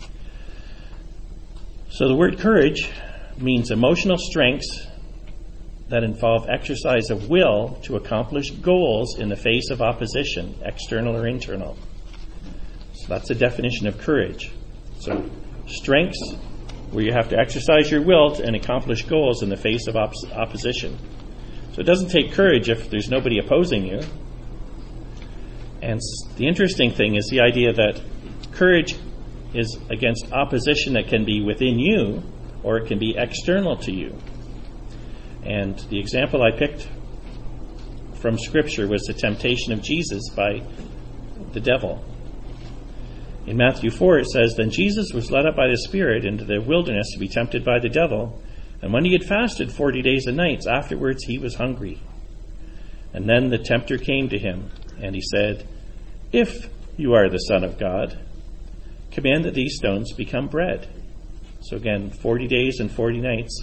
So the word courage means emotional strengths that involve exercise of will to accomplish goals in the face of opposition, external or internal. So that's the definition of courage. So strengths where you have to exercise your will and accomplish goals in the face of opposition. So it doesn't take courage if there's nobody opposing you. And the interesting thing is the idea that courage is against opposition that can be within you, or it can be external to you. And the example I picked from Scripture was the temptation of Jesus by the devil. In Matthew 4 it says, "Then Jesus was led up by the Spirit into the wilderness to be tempted by the devil. And when he had fasted 40 days and nights, afterwards he was hungry. And then the tempter came to him, and he said, 'If you are the Son of God, command that these stones become bread.'" So again, 40 days and 40 nights.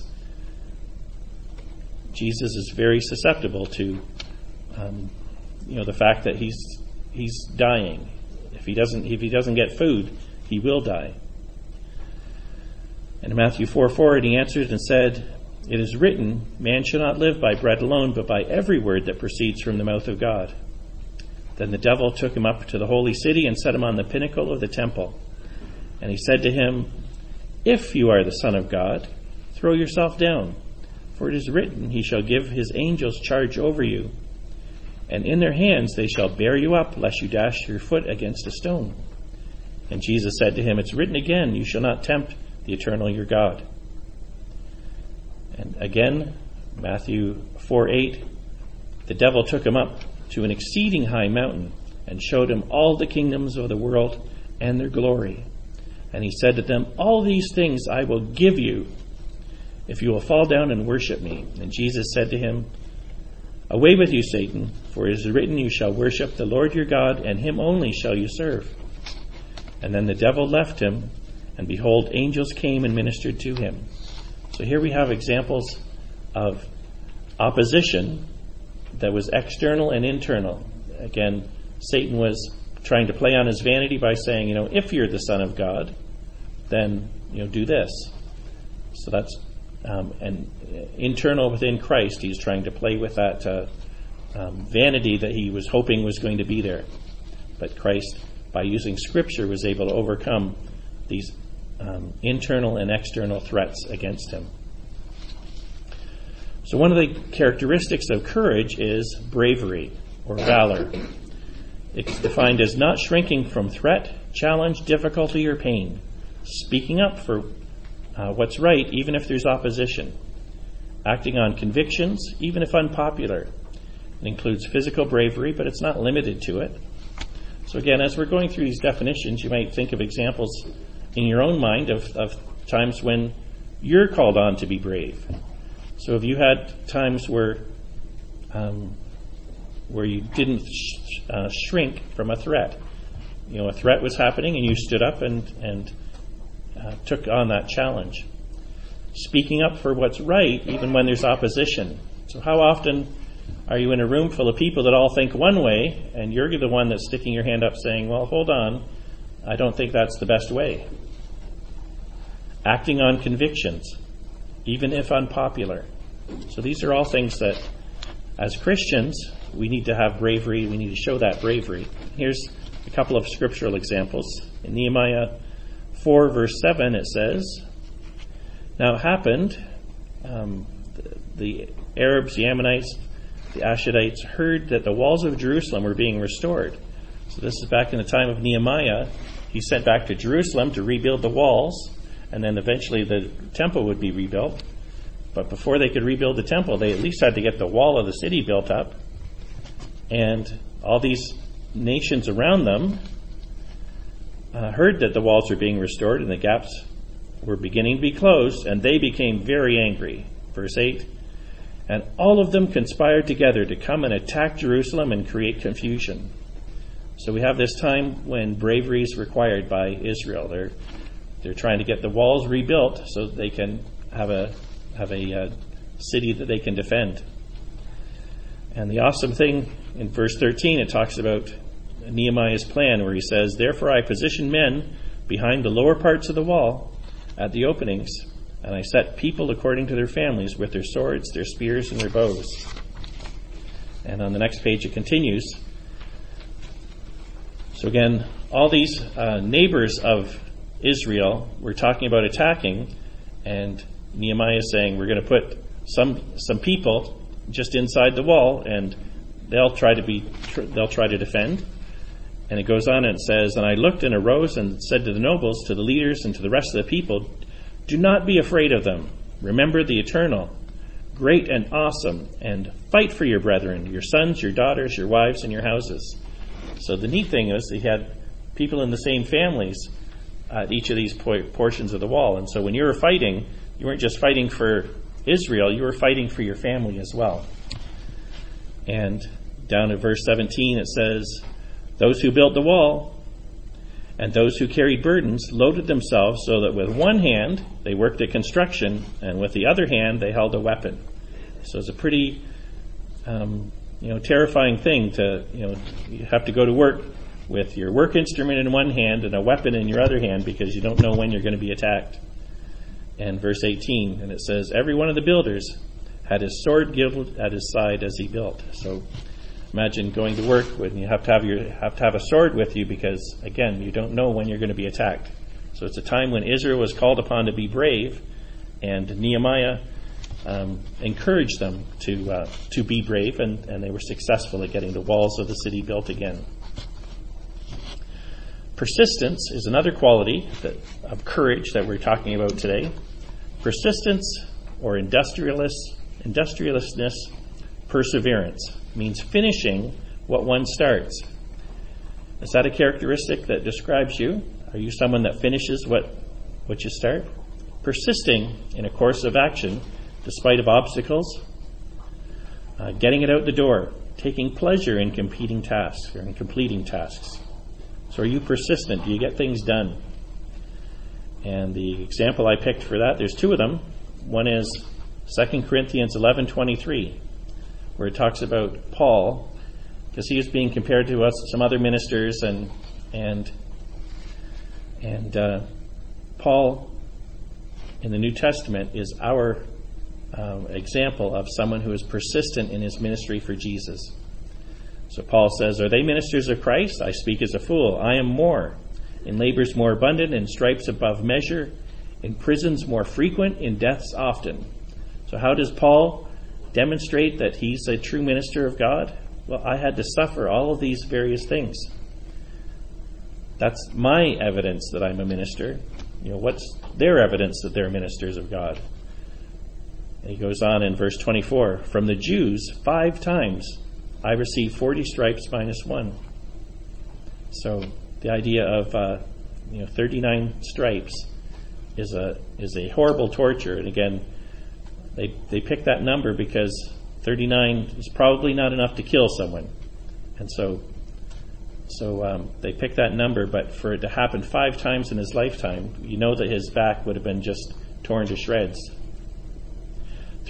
Jesus is very susceptible to the fact that he's dying. If he doesn't get food, he will die. And in Matthew 4:4, he answered and said, "It is written, man shall not live by bread alone, but by every word that proceeds from the mouth of God." Then the devil took him up to the holy city and set him on the pinnacle of the temple. And he said to him, "If you are the Son of God, throw yourself down. For it is written, he shall give his angels charge over you. And in their hands they shall bear you up, lest you dash your foot against a stone." And Jesus said to him, "It's written again, you shall not tempt the eternal your God." And again, Matthew 4:8, the devil took him up to an exceeding high mountain and showed him all the kingdoms of the world and their glory. And he said to them, "All these things I will give you if you will fall down and worship me." And Jesus said to him, "Away with you, Satan, for it is written, you shall worship the Lord your God, and him only shall you serve." And then the devil left him, and behold, angels came and ministered to him. So here we have examples of opposition that was external and internal. Again, Satan was trying to play on his vanity by saying, if you're the Son of God, then do this. So that's and internal within Christ, he's trying to play with that vanity that he was hoping was going to be there. But Christ, by using Scripture, was able to overcome these internal and external threats against him. So one of the characteristics of courage is bravery or valor. It's defined as not shrinking from threat, challenge, difficulty, or pain. Speaking up for what's right, even if there's opposition. Acting on convictions, even if unpopular. It includes physical bravery, but it's not limited to it. So again, as we're going through these definitions, you might think of examples in your own mind of times when you're called on to be brave. So have you had times where you didn't shrink from a threat? A threat was happening and you stood up and took on that challenge. Speaking up for what's right, even when there's opposition. So how often Are you in a room full of people that all think one way, and you're the one that's sticking your hand up saying, well, hold on, I don't think that's the best way? Acting on convictions, even if unpopular. So these are all things that, as Christians, we need to have bravery. We need to show that bravery. Here's a couple of scriptural examples. In Nehemiah 4, verse 7, it says, now it happened, the Arabs, the Ammonites, the Ashdodites heard that the walls of Jerusalem were being restored. So this is back in the time of Nehemiah. He sent back to Jerusalem to rebuild the walls, and then eventually the temple would be rebuilt. But before they could rebuild the temple, they at least had to get the wall of the city built up. And all these nations around them heard that the walls were being restored and the gaps were beginning to be closed, and they became very angry. Verse 8, and all of them conspired together to come and attack Jerusalem and create confusion. So we have this time when bravery is required by Israel. They're trying to get the walls rebuilt so that they can have a city that they can defend. And the awesome thing in verse 13, it talks about Nehemiah's plan where he says, therefore I positioned men behind the lower parts of the wall at the openings, and I set people according to their families with their swords, their spears, and their bows. And on the next page it continues. So again, all these neighbors of Israel were talking about attacking, and Nehemiah is saying, we're going to put some people just inside the wall, and they'll try to defend. And it goes on and it says, and I looked and arose and said to the nobles, to the leaders, and to the rest of the people, do not be afraid of them. Remember the eternal, great and awesome, and fight for your brethren, your sons, your daughters, your wives, and your houses. So the neat thing is they had people in the same families at each of these portions of the wall. And so when you were fighting, you weren't just fighting for Israel, you were fighting for your family as well. And down at verse 17 it says, those who built the wall and those who carried burdens loaded themselves so that with one hand they worked at construction and with the other hand they held a weapon. So it's a pretty terrifying thing to, you have to go to work with your work instrument in one hand and a weapon in your other hand because you don't know when you're going to be attacked. And verse 18, and it says, every one of the builders had his sword gilded at his side as he built. So imagine going to work when you have to have a sword with you because, again, you don't know when you're going to be attacked. So it's a time when Israel was called upon to be brave, and Nehemiah encouraged them to be brave, and they were successful at getting the walls of the city built again. Persistence is another quality of courage that we're talking about today. Persistence or industriousness, perseverance, means finishing what one starts. Is that a characteristic that describes you? Are you someone that finishes what you start? Persisting in a course of action despite of obstacles, getting it out the door, taking pleasure in completing tasks. So are you persistent? Do you get things done? And the example I picked for that, there's two of them. One is 2 Corinthians 11:23, where it talks about Paul, because he is being compared to some other ministers, and Paul in the New Testament is our example of someone who is persistent in his ministry for Jesus. So Paul says, are they ministers of Christ? I speak as a fool. I am more. In labors more abundant, in stripes above measure, in prisons more frequent, in deaths often. So how does Paul demonstrate that he's a true minister of God? Well, I had to suffer all of these various things. That's my evidence that I'm a minister. What's their evidence that they're ministers of God? And he goes on in verse 24, from the Jews 5 times I received 40 stripes minus 1. So the idea of 39 stripes is a horrible torture. And again, they pick that number because 39 is probably not enough to kill someone, and so they pick that number. But for it to happen 5 times in his lifetime, you know that his back would have been just torn to shreds.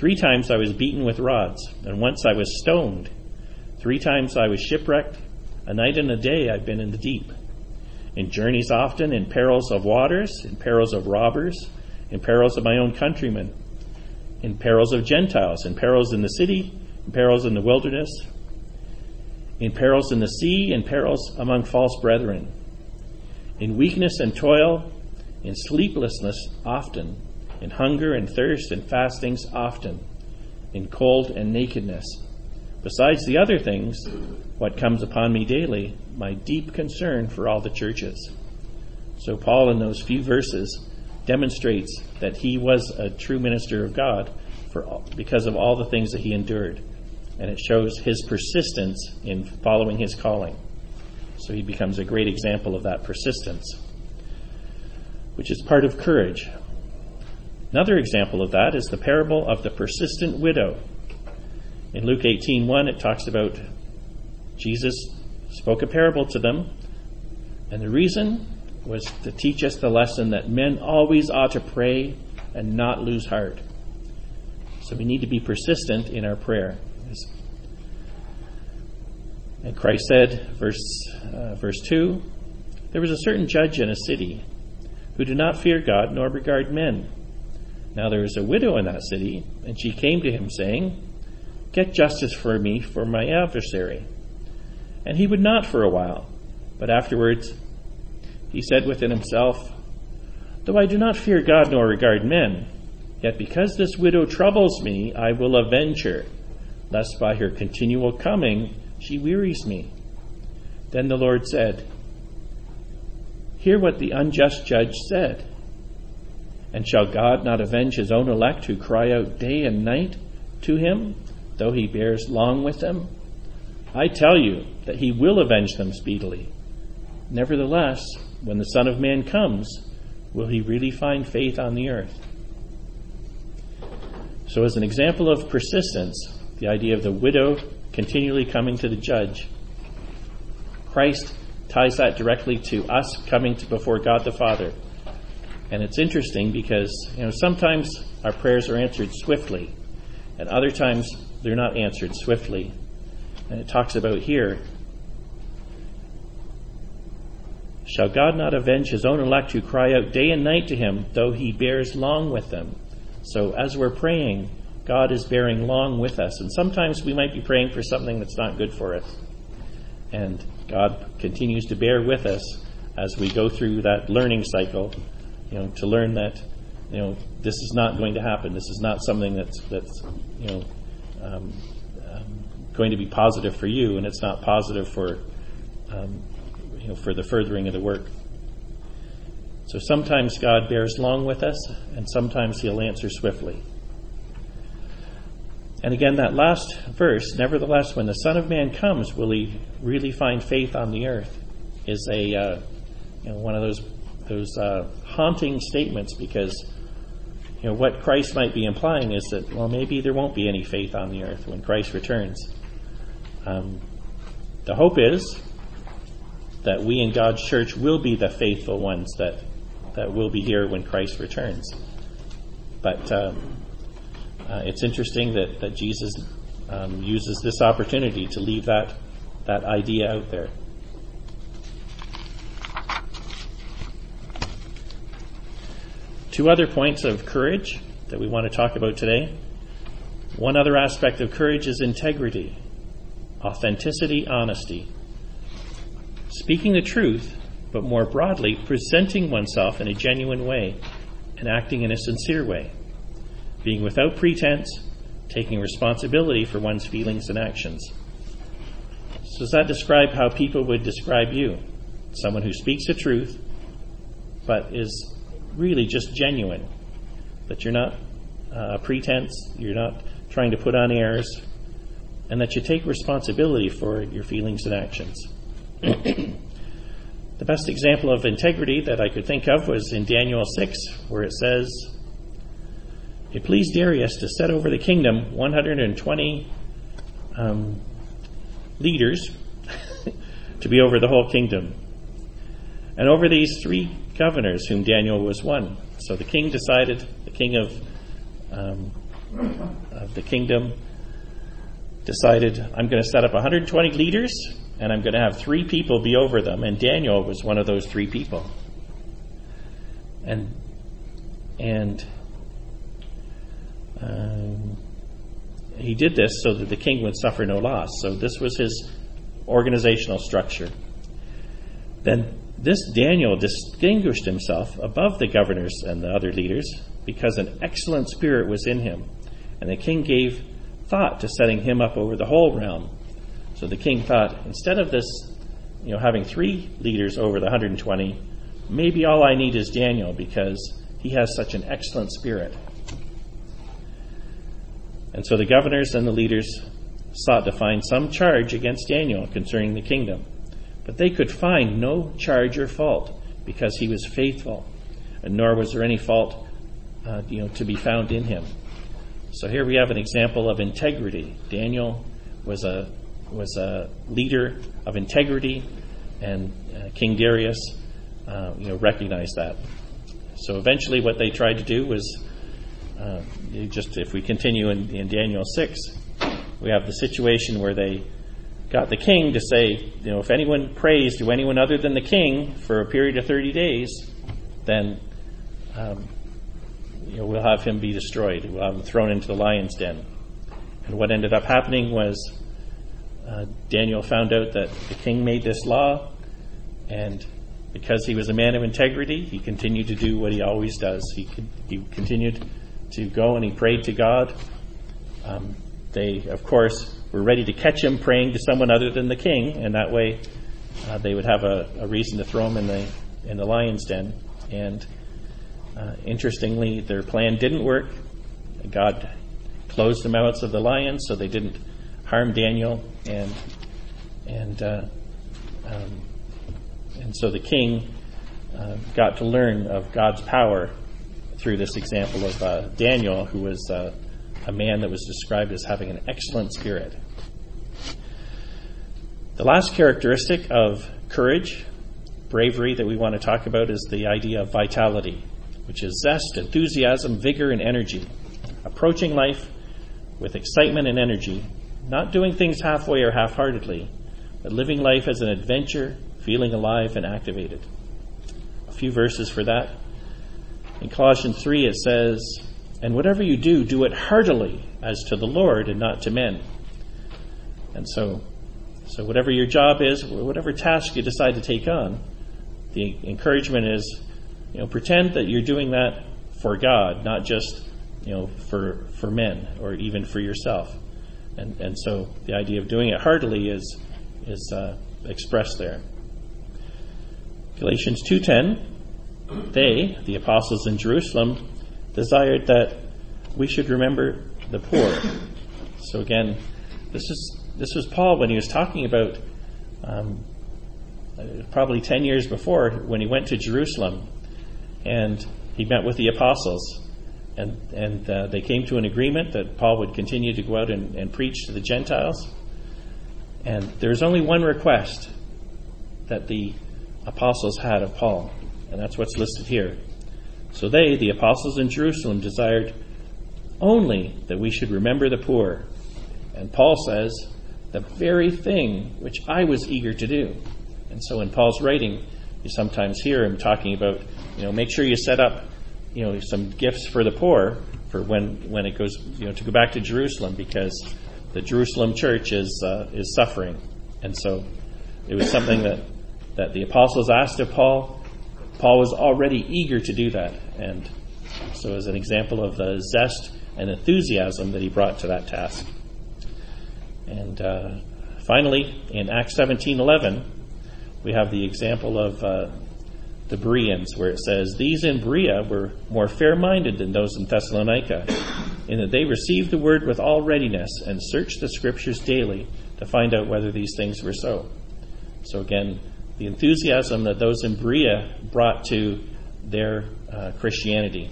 3 times I was beaten with rods, and once I was stoned. 3 times I was shipwrecked. A night and a day I've been in the deep. In journeys often, in perils of waters, in perils of robbers, in perils of my own countrymen, in perils of Gentiles, in perils in the city, in perils in the wilderness, in perils in the sea, in perils among false brethren, in weakness and toil, in sleeplessness often, in hunger and thirst and fastings often, in cold and nakedness. Besides the other things, what comes upon me daily, my deep concern for all the churches. So Paul, in those few verses, demonstrates that he was a true minister of God because of all the things that he endured. And it shows his persistence in following his calling. So he becomes a great example of that persistence, which is part of courage. Another example of that is the parable of the persistent widow. In Luke 18:1, it talks about Jesus spoke a parable to them, and the reason was to teach us the lesson that men always ought to pray and not lose heart. So we need to be persistent in our prayer. And Christ said, verse 2, there was a certain judge in a city who did not fear God nor regard men. Now there was a widow in that city, and she came to him saying, get justice for me for my adversary. And he would not for a while. But afterwards he said within himself, though I do not fear God nor regard men, yet because this widow troubles me, I will avenge her, lest by her continual coming she wearies me. Then the Lord said, hear what the unjust judge said. And shall God not avenge his own elect who cry out day and night to him, though he bears long with them? I tell you that he will avenge them speedily. Nevertheless, when the Son of Man comes, will he really find faith on the earth? So as an example of persistence, the idea of the widow continually coming to the judge, Christ ties that directly to us coming to before God the Father. And it's interesting because, sometimes our prayers are answered swiftly, and other times they're not answered swiftly. And it talks about here, shall God not avenge his own elect who cry out day and night to him, though he bears long with them? So as we're praying, God is bearing long with us. And sometimes we might be praying for something that's not good for us. And God continues to bear with us as we go through that learning cycle, to learn that, this is not going to happen. This is not something that's going to be positive for you, and it's not positive for, for the furthering of the work. So sometimes God bears long with us, and sometimes he'll answer swiftly. And again, that last verse, nevertheless, when the Son of Man comes, will he really find faith on the earth, is one of those haunting statements, because what Christ might be implying is that, maybe there won't be any faith on the earth when Christ returns. The hope is that we in God's church will be the faithful ones that will be here when Christ returns. But it's interesting that Jesus uses this opportunity to leave that idea out there. Two other points of courage that we want to talk about today. One other aspect of courage is integrity, authenticity, honesty. Speaking the truth, but more broadly, presenting oneself in a genuine way and acting in a sincere way. Being without pretense, taking responsibility for one's feelings and actions. So does that describe how people would describe you? Someone who speaks the truth, but is really just genuine. That you're not pretense, you're not trying to put on airs, and that you take responsibility for your feelings and actions. The best example of integrity that I could think of was in Daniel 6, where it says, it pleased Darius to set over the kingdom 120 leaders to be over the whole kingdom. And over these 3 governors, whom Daniel was one. So the king decided, the king of of the kingdom decided, I'm going to set up 120 leaders, and I'm going to have 3 people be over them. And Daniel was one of those 3 people. And he did this so that the king would suffer no loss. So this was his organizational structure. Then this Daniel distinguished himself above the governors and the other leaders because an excellent spirit was in him. And the king gave thought to setting him up over the whole realm. So the king thought, instead of this, having 3 leaders over the 120, maybe all I need is Daniel because he has such an excellent spirit. And so the governors and the leaders sought to find some charge against Daniel concerning the kingdom. But they could find no charge or fault because he was faithful, and nor was there any fault to be found in him. So here we have an example of integrity. Daniel was a leader of integrity, and King Darius recognized that. So eventually what they tried to do was, if we continue in Daniel 6, we have the situation where they got the king to say, if anyone prays to anyone other than the king for a period of 30 days, then we'll have him be destroyed. We'll have him thrown into the lion's den. And what ended up happening was Daniel found out that the king made this law, and because he was a man of integrity, he continued to do what he always does. He continued to go and he prayed to God. They, of course, were ready to catch him praying to someone other than the king, and that way they would have a reason to throw him in the lion's den. And interestingly, their plan didn't work. God closed the mouths of the lions so they didn't harm Daniel, and so the king got to learn of God's power through this example of Daniel, who was a man that was described as having an excellent spirit. The last characteristic of courage, bravery, that we want to talk about is the idea of vitality, which is zest, enthusiasm, vigor, and energy. Approaching life with excitement and energy, not doing things halfway or half-heartedly, but living life as an adventure, feeling alive and activated. A few verses for that. In Colossians 3 it says, "And whatever you do, do it heartily as to the Lord and not to men." And so whatever your job is, whatever task you decide to take on, the encouragement is, pretend that you're doing that for God, not just, for men or even for yourself. And so the idea of doing it heartily is expressed there. Galatians 2:10, they, the apostles in Jerusalem, desired that we should remember the poor. So again, this was Paul when he was talking about probably 10 years before, when he went to Jerusalem and he met with the apostles, and they came to an agreement that Paul would continue to go out and preach to the Gentiles. And there's only one request that the apostles had of Paul, and that's what's listed here. So they, the apostles in Jerusalem, desired only that we should remember the poor. And Paul says, the very thing which I was eager to do. And so in Paul's writing, you sometimes hear him talking about, make sure you set up, some gifts for the poor for when it goes, to go back to Jerusalem, because the Jerusalem church is suffering. And so it was something that the apostles asked of Paul. Paul was already eager to do that. And so as an example of the zest and enthusiasm that he brought to that task. And finally, in Acts 17:11, we have the example of the Bereans, where it says, "These in Berea were more fair-minded than those in Thessalonica, in that they received the word with all readiness and searched the Scriptures daily to find out whether these things were so." So again, the enthusiasm that those in Berea brought to their Christianity.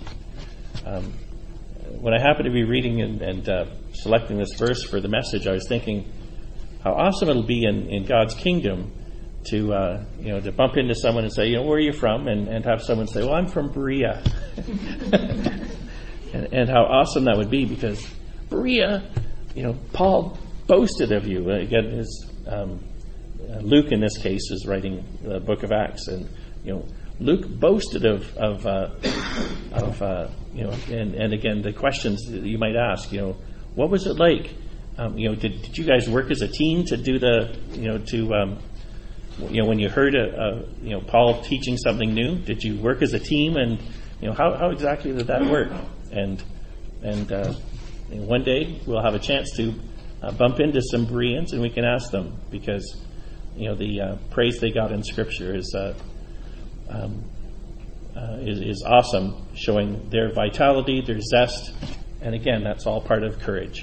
When I happened to be reading and selecting this verse for the message, I was thinking how awesome it'll be in God's kingdom to bump into someone and say, where are you from? And have someone say, well, I'm from Berea. And how awesome that would be, because Berea, Paul boasted of you. Again, Luke in this case is writing the book of Acts, and Luke boasted of and again the questions that you might ask. What was it like? Did you guys work as a team to do when you heard Paul teaching something new? Did you work as a team, and how exactly did that work? And one day we'll have a chance to bump into some Bereans, and we can ask them, because the praise they got in Scripture is awesome, showing their vitality, their zest, and again, that's all part of courage.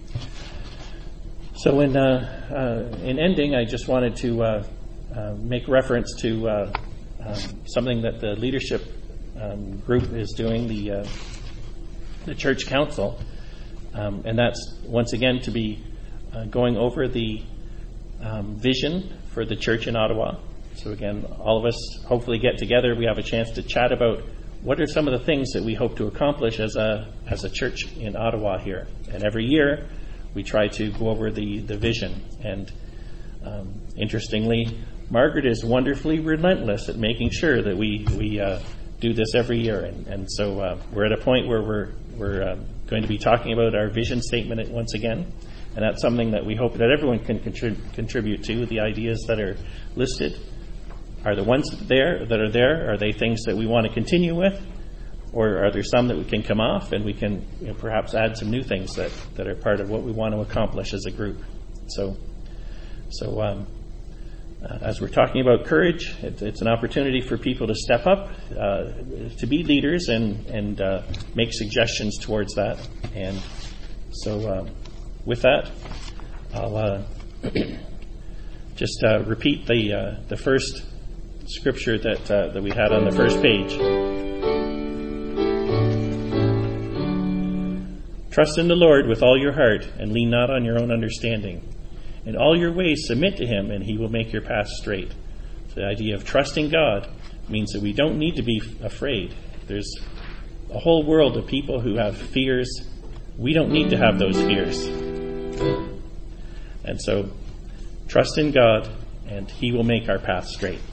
So in ending, I just wanted to make reference to something that the leadership group is doing, the church council, and that's once again to be going over the vision for the church in Ottawa. So again, all of us hopefully get together. We have a chance to chat about what are some of the things that we hope to accomplish as a church in Ottawa here. And every year we try to go over the vision. And interestingly, Margaret is wonderfully relentless at making sure that we do this every year. And so we're at a point where we're going to be talking about our vision statement once again. And that's something that we hope that everyone can contribute to. The ideas that are listed are the ones that are there. Are they things that we want to continue with? Or are there some that we can come off and we can perhaps add some new things that are part of what we want to accomplish as a group? So as we're talking about courage, it's an opportunity for people to step up, to be leaders and make suggestions towards that. And so with that, I'll just repeat the first scripture that we had on the first page. Trust in the Lord with all your heart, and lean not on your own understanding. In all your ways submit to Him, and He will make your path straight. So the idea of trusting God means that we don't need to be afraid. There's a whole world of people who have fears. We don't need to have those fears. And so trust in God, and He will make our path straight.